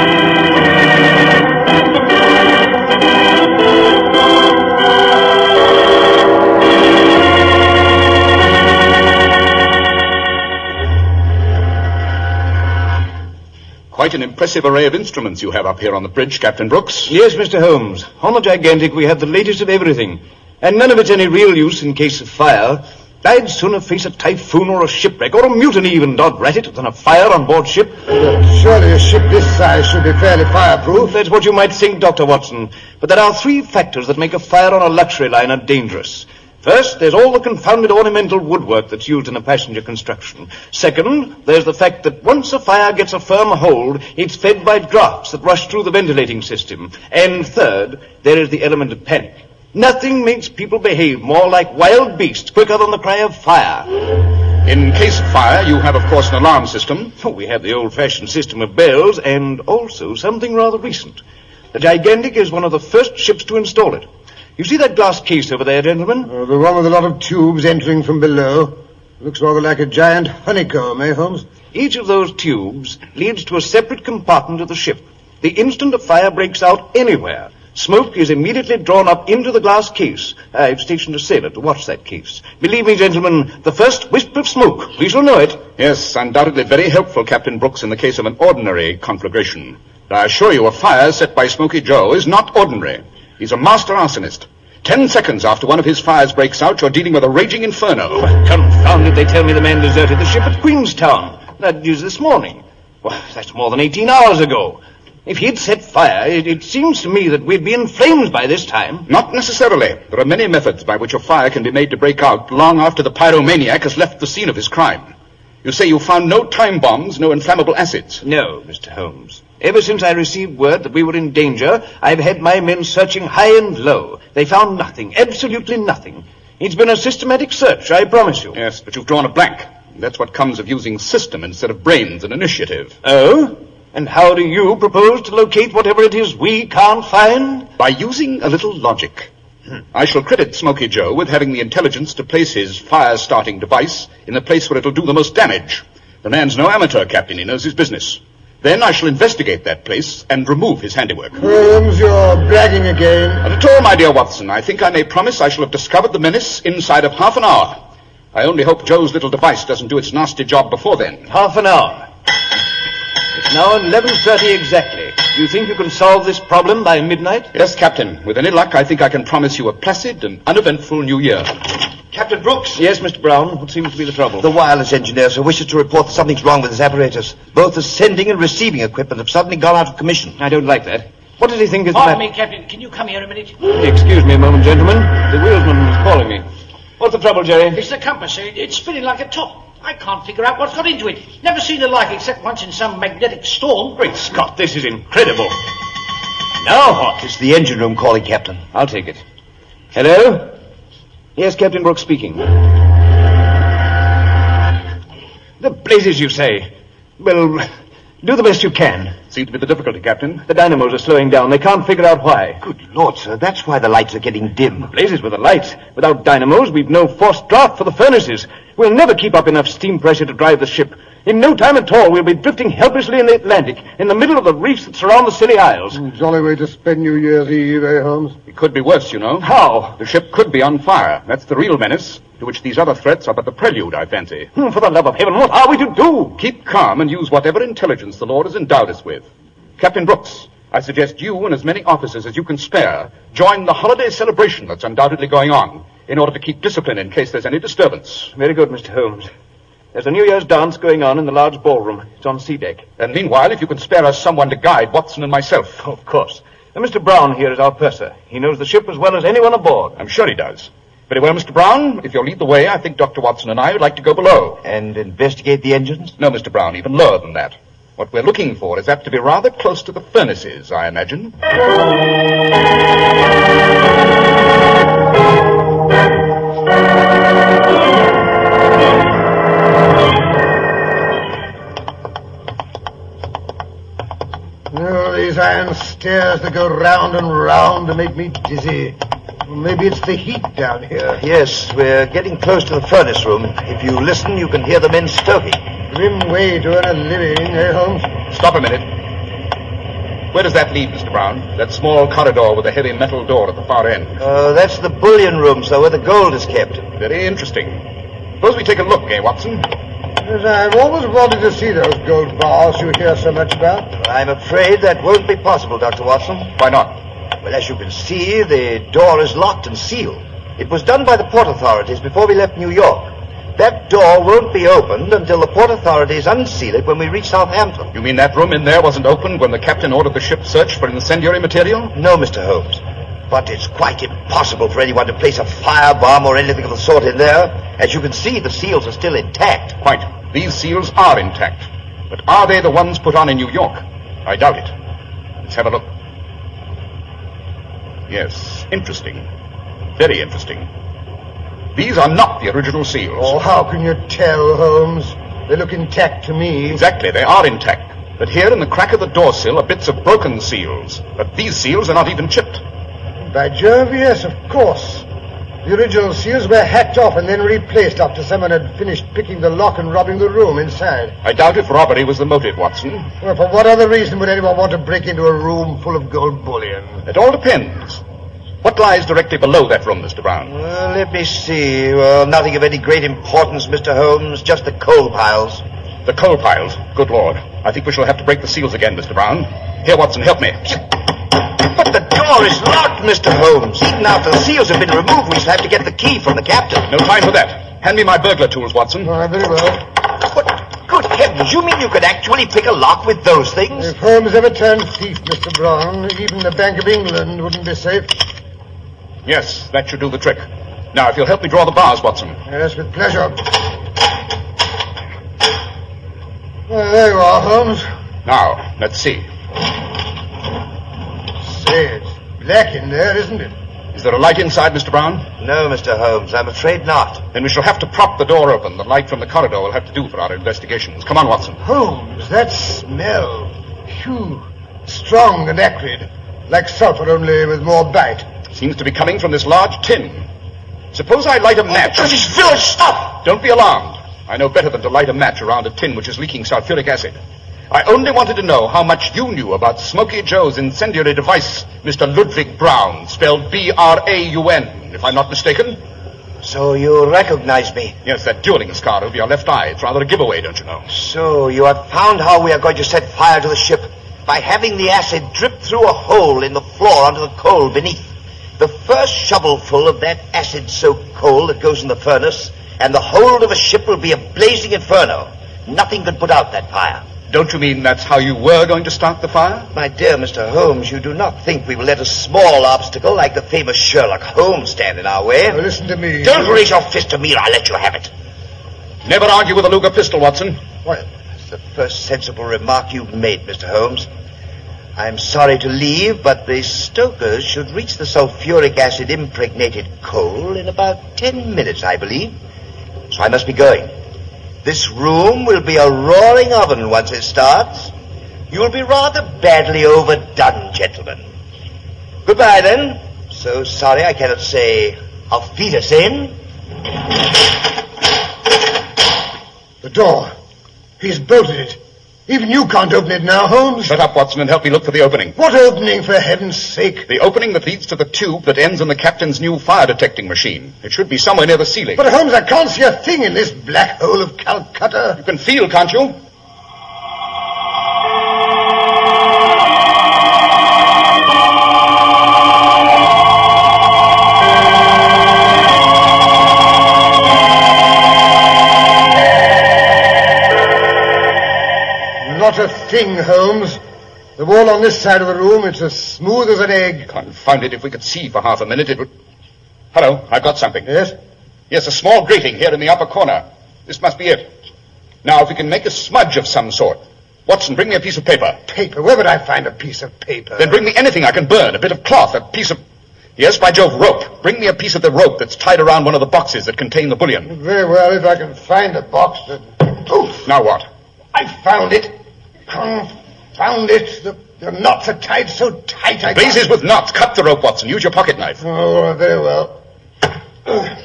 Quite an impressive array of instruments you have up here on the bridge, Captain Brooks. Yes, Mister Holmes. On the Gigantic we have the latest of everything, and none of it's any real use in case of fire. I'd sooner face a typhoon or a shipwreck, or a mutiny even, dod rat it, than a fire on board ship. But surely a ship this size should be fairly fireproof. That's what you might think, Doctor Watson. But there are three factors that make a fire on a luxury liner dangerous. First, there's all the confounded ornamental woodwork that's used in a passenger construction. Second, there's the fact that once a fire gets a firm hold, it's fed by drafts that rush through the ventilating system. And third, there is the element of panic. Nothing makes people behave more like wild beasts quicker than the cry of fire. In case of fire, you have, of course, an alarm system. Oh, we have the old-fashioned system of bells, and also something rather recent. The Gigantic is one of the first ships to install it. You see that glass case over there, gentlemen? Uh, the one with a lot of tubes entering from below. Looks rather like a giant honeycomb, eh, Holmes? Each of those tubes leads to a separate compartment of the ship. The instant a fire breaks out anywhere, smoke is immediately drawn up into the glass case. I've stationed a sailor to watch that case. Believe me, gentlemen, the first wisp of smoke, we shall know it. Yes, undoubtedly very helpful, Captain Brooks, in the case of an ordinary conflagration. But I assure you, a fire set by Smoky Joe is not ordinary. He's a master arsonist. Ten seconds after one of his fires breaks out, you're dealing with a raging inferno. Oh, confound it, they tell me the man deserted the ship at Queenstown. That is this morning. Well, that's more than eighteen hours ago. If he'd set fire, it, it seems to me that we'd be in flames by this time. Not necessarily. There are many methods by which a fire can be made to break out long after the pyromaniac has left the scene of his crime. You say you found no time bombs, no inflammable acids? No, Mister Holmes. Ever since I received word that we were in danger, I've had my men searching high and low. They found nothing, absolutely nothing. It's been a systematic search, I promise you. Yes, but you've drawn a blank. That's what comes of using system instead of brains and initiative. Oh? And how do you propose to locate whatever it is we can't find? By using a little logic. Hmm. I shall credit Smoky Joe with having the intelligence to place his fire-starting device in the place where it'll do the most damage. The man's no amateur, Captain. He knows his business. Then I shall investigate that place and remove his handiwork. Holmes, you're bragging again. Not at all, my dear Watson. I think I may promise I shall have discovered the menace inside of half an hour. I only hope Joe's little device doesn't do its nasty job before then. Half an hour. It's now eleven thirty exactly. Do you think you can solve this problem by midnight? Yes, Captain. With any luck, I think I can promise you a placid and uneventful new year. Captain Brooks? Yes, Mister Brown. What seems to be the trouble? The wireless engineer, sir, wishes to report that something's wrong with his apparatus. Both the sending and receiving equipment have suddenly gone out of commission. I don't like that. What does he think is the Pardon matter? me, Captain. Can you come here a minute? Excuse me a moment, gentlemen. The wheelsman is calling me. What's the trouble, Jerry? It's the compass. It, it's spinning like a top. I can't figure out what's got into it. Never seen the like except once in some magnetic storm. Great Scott, this is incredible. Now what? It's the engine room calling, Captain. I'll take it. Hello? Yes, Captain Brooks speaking. The blazes, you say? Well, do the best you can. Seems to be the difficulty, Captain. The dynamos are slowing down. They can't figure out why. Good Lord, sir, that's why the lights are getting dim. Blazes with the lights. Without dynamos, we've no forced draft for the furnaces. We'll never keep up enough steam pressure to drive the ship. In no time at all, we'll be drifting helplessly in the Atlantic, in the middle of the reefs that surround the Scilly Isles. Mm, jolly way to spend New Year's Eve, eh, Holmes? It could be worse, you know. How? The ship could be on fire. That's the real menace, to which these other threats are but the prelude, I fancy. Hmm, for the love of heaven, what are we to do? Keep calm and use whatever intelligence the Lord has endowed us with. Captain Brooks, I suggest you and as many officers as you can spare join the holiday celebration that's undoubtedly going on, in order to keep discipline in case there's any disturbance. Very good, Mister Holmes. There's a New Year's dance going on in the large ballroom. It's on sea deck. And meanwhile, if you can spare us someone to guide Watson and myself. Oh, of course. And Mister Brown here is our purser. He knows the ship as well as anyone aboard. I'm sure he does. Very well, Mister Brown. If you'll lead the way, I think Doctor Watson and I would like to go below. And investigate the engines? No, Mister Brown, even lower than that. What we're looking for is apt to be rather close to the furnaces, I imagine. Oh, these iron stairs that go round and round to make me dizzy. Maybe it's the heat down here. Yes, we're getting close to the furnace room. If you listen, you can hear the men stoking. Grim way to earn a living, eh, Holmes? Stop a minute. Where does that lead, Mister Brown? That small corridor with a heavy metal door at the far end. Uh, that's the bullion room, sir, where the gold is kept. Very interesting. Suppose we take a look, eh, Watson? Yes, I've always wanted to see those gold bars you hear so much about. I'm afraid that won't be possible, Doctor Watson. Why not? Well, as you can see, the door is locked and sealed. It was done by the port authorities before we left New York. That door won't be opened until the port authorities unseal it when we reach Southampton. You mean that room in there wasn't opened when the captain ordered the ship searched for incendiary material? No, Mister Holmes. But it's quite impossible for anyone to place a firebomb or anything of the sort in there. As you can see, the seals are still intact. Quite. These seals are intact. But are they the ones put on in New York? I doubt it. Let's have a look. Yes, interesting. Very interesting. These are not the original seals. Oh, how can you tell, Holmes? They look intact to me. Exactly, they are intact. But here in the crack of the door sill are bits of broken seals. But these seals are not even chipped. By Jove, yes, of course. The original seals were hacked off and then replaced after someone had finished picking the lock and robbing the room inside. I doubt if robbery was the motive, Watson. Well, for what other reason would anyone want to break into a room full of gold bullion? It all depends. What lies directly below that room, Mister Brown? Well, let me see. Well, nothing of any great importance, Mister Holmes. Just the coal piles. The coal piles? Good Lord. I think we shall have to break the seals again, Mister Brown. Here, Watson, help me. But the door is locked, Mister Holmes. Even after the seals have been removed, we shall have to get the key from the captain. No time for that. Hand me my burglar tools, Watson. Oh, very well. But, good heavens, you mean you could actually pick a lock with those things? If Holmes ever turned thief, Mister Brown, even the Bank of England wouldn't be safe. Yes, that should do the trick. Now, if you'll help me draw the bars, Watson. Yes, with pleasure. Well, there you are, Holmes. Now, let's see. Say, it's black in there, isn't it? Is there a light inside, Mister Brown? No, Mister Holmes, I'm afraid not. Then we shall have to prop the door open. The light from the corridor will have to do for our investigations. Come on, Watson. Holmes, that smell. Phew. Strong and acrid. Like sulfur, only with more bite. Seems to be coming from this large tin. Suppose I light a match. Oh, this is village stuff! Don't be alarmed. I know better than to light a match around a tin which is leaking sulfuric acid. I only wanted to know how much you knew about Smoky Joe's incendiary device, Mister Ludwig Brown, spelled B R A U N, if I'm not mistaken. So you recognize me? Yes, that dueling scar over your left eye. It's rather a giveaway, don't you know? So you have found how we are going to set fire to the ship by having the acid drip through a hole in the floor under the coal beneath. The first shovelful of that acid-soaked coal that goes in the furnace, and the hold of a ship will be a blazing inferno. Nothing could put out that fire. Don't you mean that's how you were going to start the fire? My dear Mister Holmes, you do not think we will let a small obstacle like the famous Sherlock Holmes stand in our way? Now, listen to me. Don't raise your fist to me or I'll let you have it. Never argue with a Luger pistol, Watson. Well, that's the first sensible remark you've made, Mister Holmes. I'm sorry to leave, but the stokers should reach the sulfuric acid impregnated coal in about ten minutes, I believe. So I must be going. This room will be a roaring oven once it starts. You'll be rather badly overdone, gentlemen. Goodbye, then. So sorry I cannot say auf Wiedersehen. The door. He's bolted it. Even you can't open it now, Holmes. Shut up, Watson, and help me look for the opening. What opening, for heaven's sake? The opening that leads to the tube that ends in the captain's new fire-detecting machine. It should be somewhere near the ceiling. But, Holmes, I can't see a thing in this black hole of Calcutta. You can feel, can't you? Not a thing, Holmes. The wall on this side of the room, it's as smooth as an egg. Confound it, if we could see for half a minute, it would... Hello, I've got something. Yes? Yes, a small grating here in the upper corner. This must be it. Now, if we can make a smudge of some sort. Watson, bring me a piece of paper. Paper? Where would I find a piece of paper? Then bring me anything I can burn. A bit of cloth, a piece of... Yes, by Jove, rope. Bring me a piece of the rope that's tied around one of the boxes that contain the bullion. Very well, if I can find a box that... Oof! Now what? I found it. Confound it. The, the knots are tied so tight I Blazes can't... with knots. Cut the rope, Watson. Use your pocket knife. Oh, very well. Uh,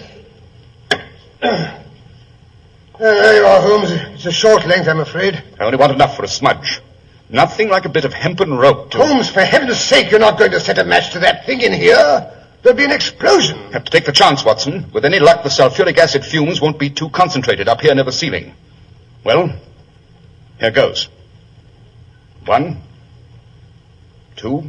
there you are, Holmes. It's a short length, I'm afraid. I only want enough for a smudge. Nothing like a bit of hempen rope to... Holmes, for heaven's sake, you're not going to set a match to that thing in here. There'll be an explosion. Have to take the chance, Watson. With any luck, the sulfuric acid fumes won't be too concentrated up here near the ceiling. Well, here goes. One. Two.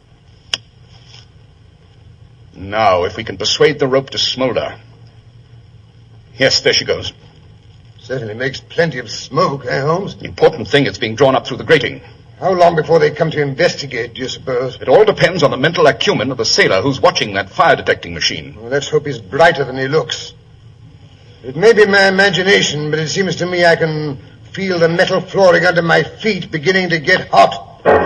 Now, if we can persuade the rope to smolder. Yes, there she goes. Certainly makes plenty of smoke, eh, Holmes? The important thing is being drawn up through the grating. How long before they come to investigate, do you suppose? It all depends on the mental acumen of the sailor who's watching that fire-detecting machine. Well, let's hope he's brighter than he looks. It may be my imagination, but it seems to me I can feel the metal flooring under my feet beginning to get hot.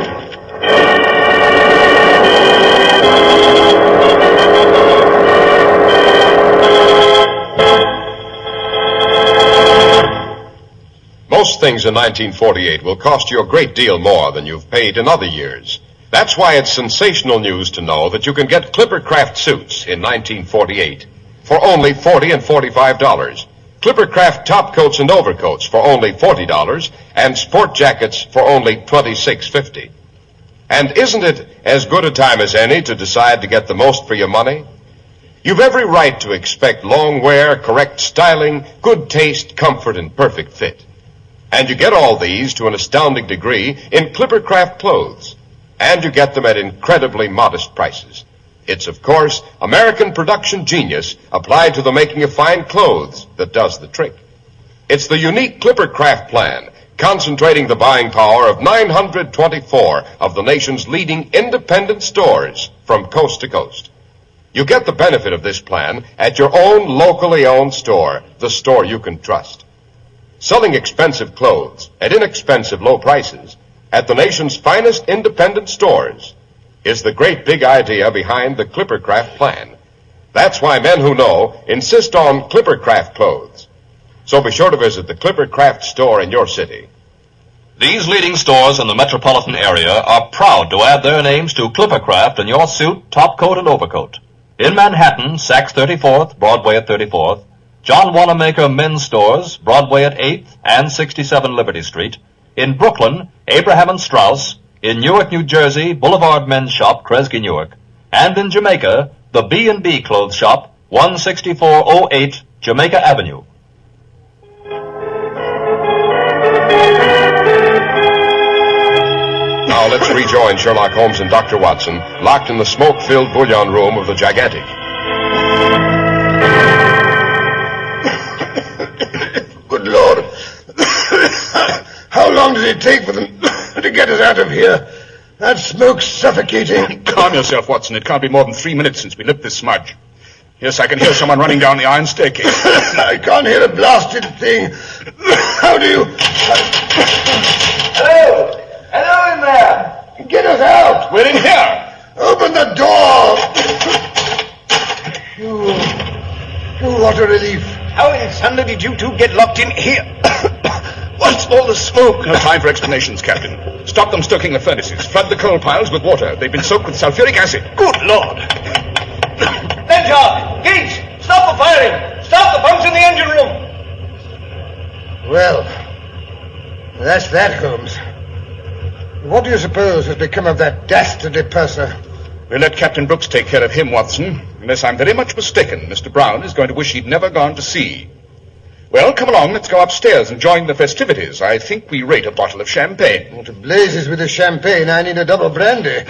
Most things in nineteen forty-eight will cost you a great deal more than you've paid in other years. That's why it's sensational news to know that you can get Clippercraft suits in nineteen forty-eight for only forty dollars and forty-five dollars. Clippercraft top coats and overcoats for only forty dollars and sport jackets for only twenty-six fifty. And isn't it as good a time as any to decide to get the most for your money? You've every right to expect long wear, correct styling, good taste, comfort, and perfect fit. And you get all these to an astounding degree in Clippercraft clothes. And you get them at incredibly modest prices. It's, of course, American production genius applied to the making of fine clothes that does the trick. It's the unique Clippercraft plan, concentrating the buying power of nine hundred twenty-four of the nation's leading independent stores from coast to coast. You get the benefit of this plan at your own locally owned store, the store you can trust. Selling expensive clothes at inexpensive low prices at the nation's finest independent stores is the great big idea behind the Clippercraft plan. That's why men who know insist on Clippercraft clothes. So be sure to visit the Clippercraft store in your city. These leading stores in the metropolitan area are proud to add their names to Clippercraft in your suit, top coat, and overcoat. In Manhattan, Saks thirty-fourth, Broadway at thirty-fourth, John Wanamaker Men's Stores, Broadway at eighth and sixty-seven Liberty Street. In Brooklyn, Abraham and Strauss. In Newark, New Jersey, Boulevard Men's Shop, Kresge, Newark. And in Jamaica, the B and B Clothes Shop, one sixty-four oh eight Jamaica Avenue. Now let's rejoin Sherlock Holmes and Doctor Watson, locked in the smoke-filled bullion room of the Gigantic. Good Lord. How long did it take for them to get us out of here? That smoke's suffocating. Calm yourself, Watson. It can't be more than three minutes since we lit this smudge. Yes, I can hear someone running down the iron staircase. I can't hear a blasted thing. How do you... Hello! Hello in there! Get us out! We're in here! Open the door! Oh, oh, what a relief. How in thunder did you two get locked in here? What's all the smoke? No time for explanations, Captain. Stop them stoking the furnaces. Flood the coal piles with water. They've been soaked with sulfuric acid. Good Lord! Benjar! Gates! Stop the firing! Stop the pumps in the engine room! Well, that's that, Holmes. What do you suppose has become of that dastardly purser? We'll let Captain Brooks take care of him, Watson. Unless I'm very much mistaken, Mister Brown is going to wish he'd never gone to sea. Well, come along, let's go upstairs and join the festivities. I think we rate a bottle of champagne. Well, to blazes with the champagne, I need a double brandy.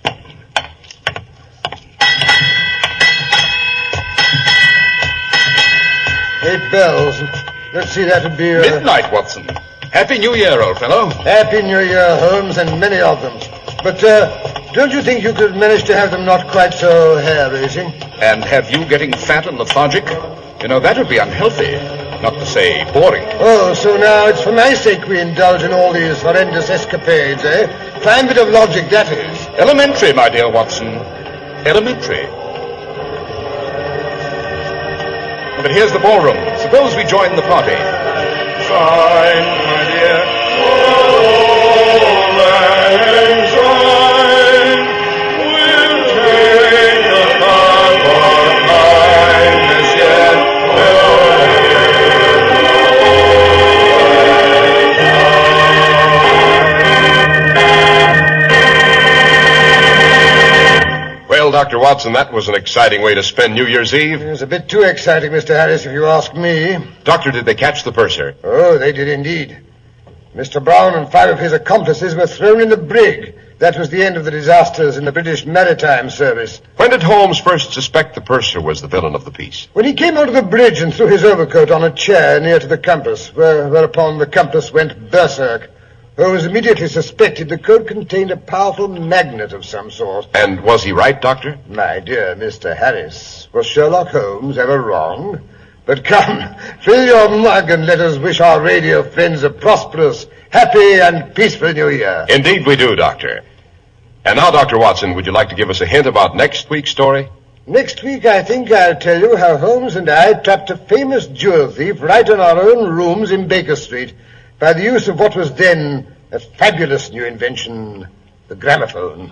Eight bells. Let's see, that would be... Uh... Midnight, Watson. Happy New Year, old fellow. Happy New Year, Holmes, and many of them. But, uh, don't you think you could manage to have them not quite so hair-raising? And have you getting fat and lethargic? You know, that would be unhealthy, not to say boring. Oh, so now it's for my sake we indulge in all these horrendous escapades, eh? Fine bit of logic, that is. Elementary, my dear Watson. Elementary. But here's the ballroom. Suppose we join the party. Fine, my dear. All lang syne. We'll take a cup of kindness yet. Well, Doctor Watson, that was an exciting way to spend New Year's Eve. It was a bit too exciting, Mister Harris, if you ask me. Doctor, did they catch the purser? Oh, they did indeed. Mister Brown and five of his accomplices were thrown in the brig. That was the end of the disasters in the British Maritime Service. When did Holmes first suspect the purser was the villain of the piece? When he came onto the bridge and threw his overcoat on a chair near to the compass, where, whereupon the compass went berserk. Holmes immediately suspected the coat contained a powerful magnet of some sort. And was he right, Doctor? My dear Mister Harris, was Sherlock Holmes ever wrong? But come, fill your mug and let us wish our radio friends a prosperous, happy, and peaceful New Year. Indeed we do, Doctor. And now, Doctor Watson, would you like to give us a hint about next week's story? Next week, I think I'll tell you how Holmes and I trapped a famous jewel thief right in our own rooms in Baker Street by the use of what was then a fabulous new invention, the gramophone.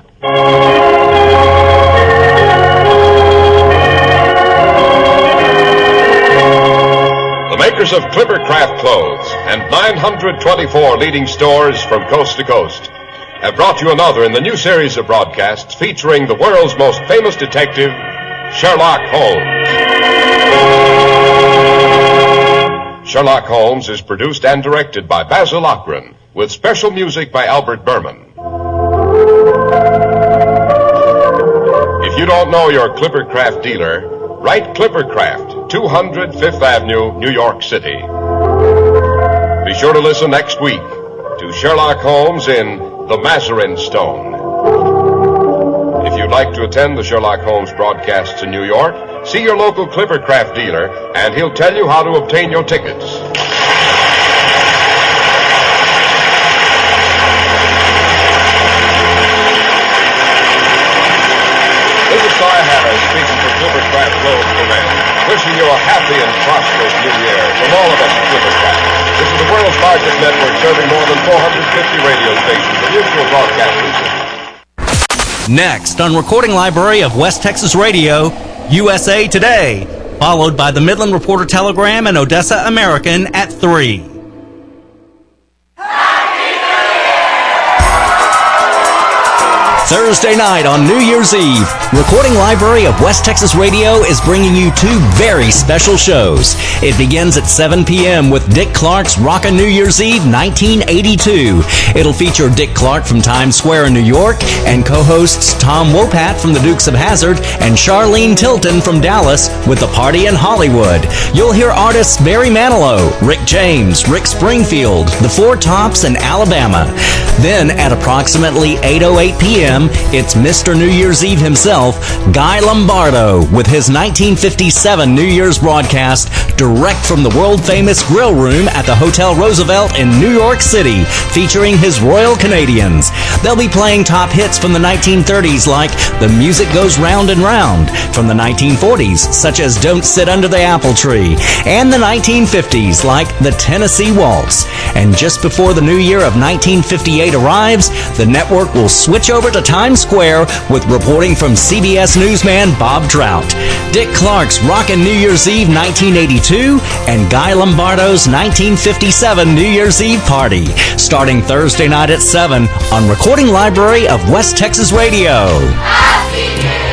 The makers of Clippercraft clothes and nine hundred twenty-four leading stores from coast to coast have brought you another in the new series of broadcasts featuring the world's most famous detective, Sherlock Holmes. Sherlock Holmes is produced and directed by Basil Lochran, with special music by Albert Berman. If you don't know your Clippercraft dealer, write Clippercraft, two hundred Fifth Avenue, New York City. Be sure to listen next week to Sherlock Holmes in The Mazarin Stone. If you'd like to attend the Sherlock Holmes broadcasts in New York, see your local Clippercraft dealer, and he'll tell you how to obtain your tickets. This is Cy Harris speaking for Clippercraft Clothes for Men, wishing you a happy and prosperous New Year from all of us at Clippercraft. This is the world's largest network serving more than four hundred fifty radio stations and mutual broadcasting systems. Next on Recording Library of West Texas Radio, U S A Today, followed by the Midland Reporter Telegram and Odessa American at three. Thursday night on New Year's Eve, Recording Library of West Texas Radio is bringing you two very special shows. It begins at seven p.m. with Dick Clark's Rockin' New Year's Eve nineteen eighty-two. It'll feature Dick Clark from Times Square in New York and co-hosts Tom Wopat from the Dukes of Hazzard and Charlene Tilton from Dallas with The Party in Hollywood. You'll hear artists Barry Manilow, Rick James, Rick Springfield, The Four Tops, and Alabama. Then at approximately eight oh eight p.m., it's Mister New Year's Eve himself, Guy Lombardo, with his nineteen fifty-seven New Year's broadcast direct from the world-famous Grill Room at the Hotel Roosevelt in New York City, featuring his Royal Canadians. They'll be playing top hits from the nineteen thirties like The Music Goes Round and Round, from the nineteen forties such as Don't Sit Under the Apple Tree, and the nineteen fifties like The Tennessee Waltz. And just before the new year of nineteen fifty-eight arrives, the network will switch over to Times Square with reporting from C B S newsman Bob Trout. Dick Clark's Rockin' New Year's Eve nineteen eighty-two and Guy Lombardo's nineteen fifty-seven New Year's Eve party, starting Thursday night at seven on Recording Library of West Texas Radio. Happy New Year!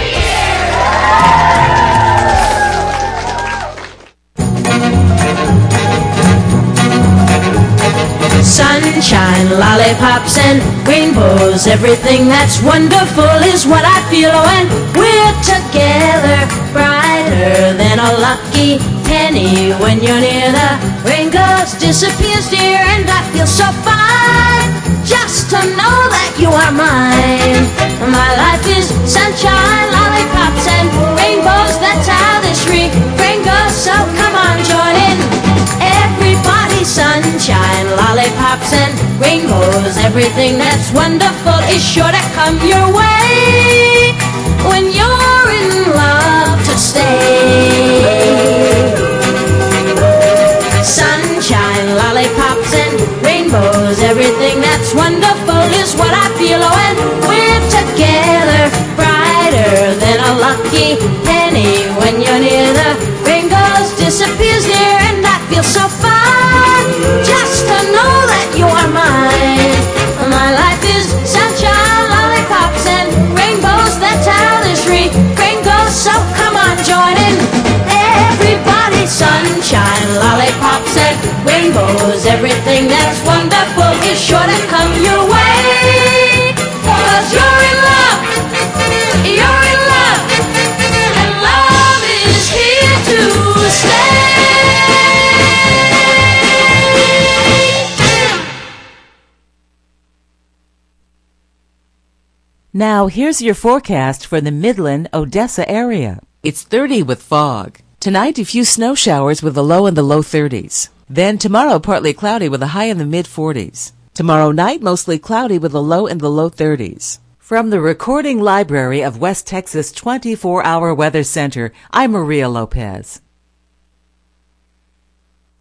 Sunshine, lollipops, and rainbows. Everything that's wonderful is what I feel when we're together. Brighter than a lucky penny when you're near. The rain goes, disappears, dear, and I feel so fine just to know that you are mine. My life is sunshine, lollipops, and rainbows. That's how this refrain goes. So come on, join in. Everybody, sunshine, lollipops, and rainbows. Everything that's wonderful is sure to come your way when you're in love to stay. Sunshine, lollipops, and rainbows. Everything that's wonderful is what I feel when we're together. Brighter than a lucky penny when you're near. The rain goes, disappears, dear, and I feel so fine just to know that you are mine. My life is sunshine, lollipops, and rainbows. That's how this refrain goes. So come on, join in. Everybody, sunshine, lollipops, and rainbows. Everything that's wonderful is sure to come your way. 'Cause you're in love, you're in love, and love is here to stay. Now, here's your forecast for the Midland, Odessa area. It's thirty with fog. Tonight, a few snow showers with a low in the low thirties. Then tomorrow, partly cloudy with a high in the mid-forties. Tomorrow night, mostly cloudy with a low in the low thirties. From the Recording Library of West Texas twenty-four hour Weather Center, I'm Maria Lopez.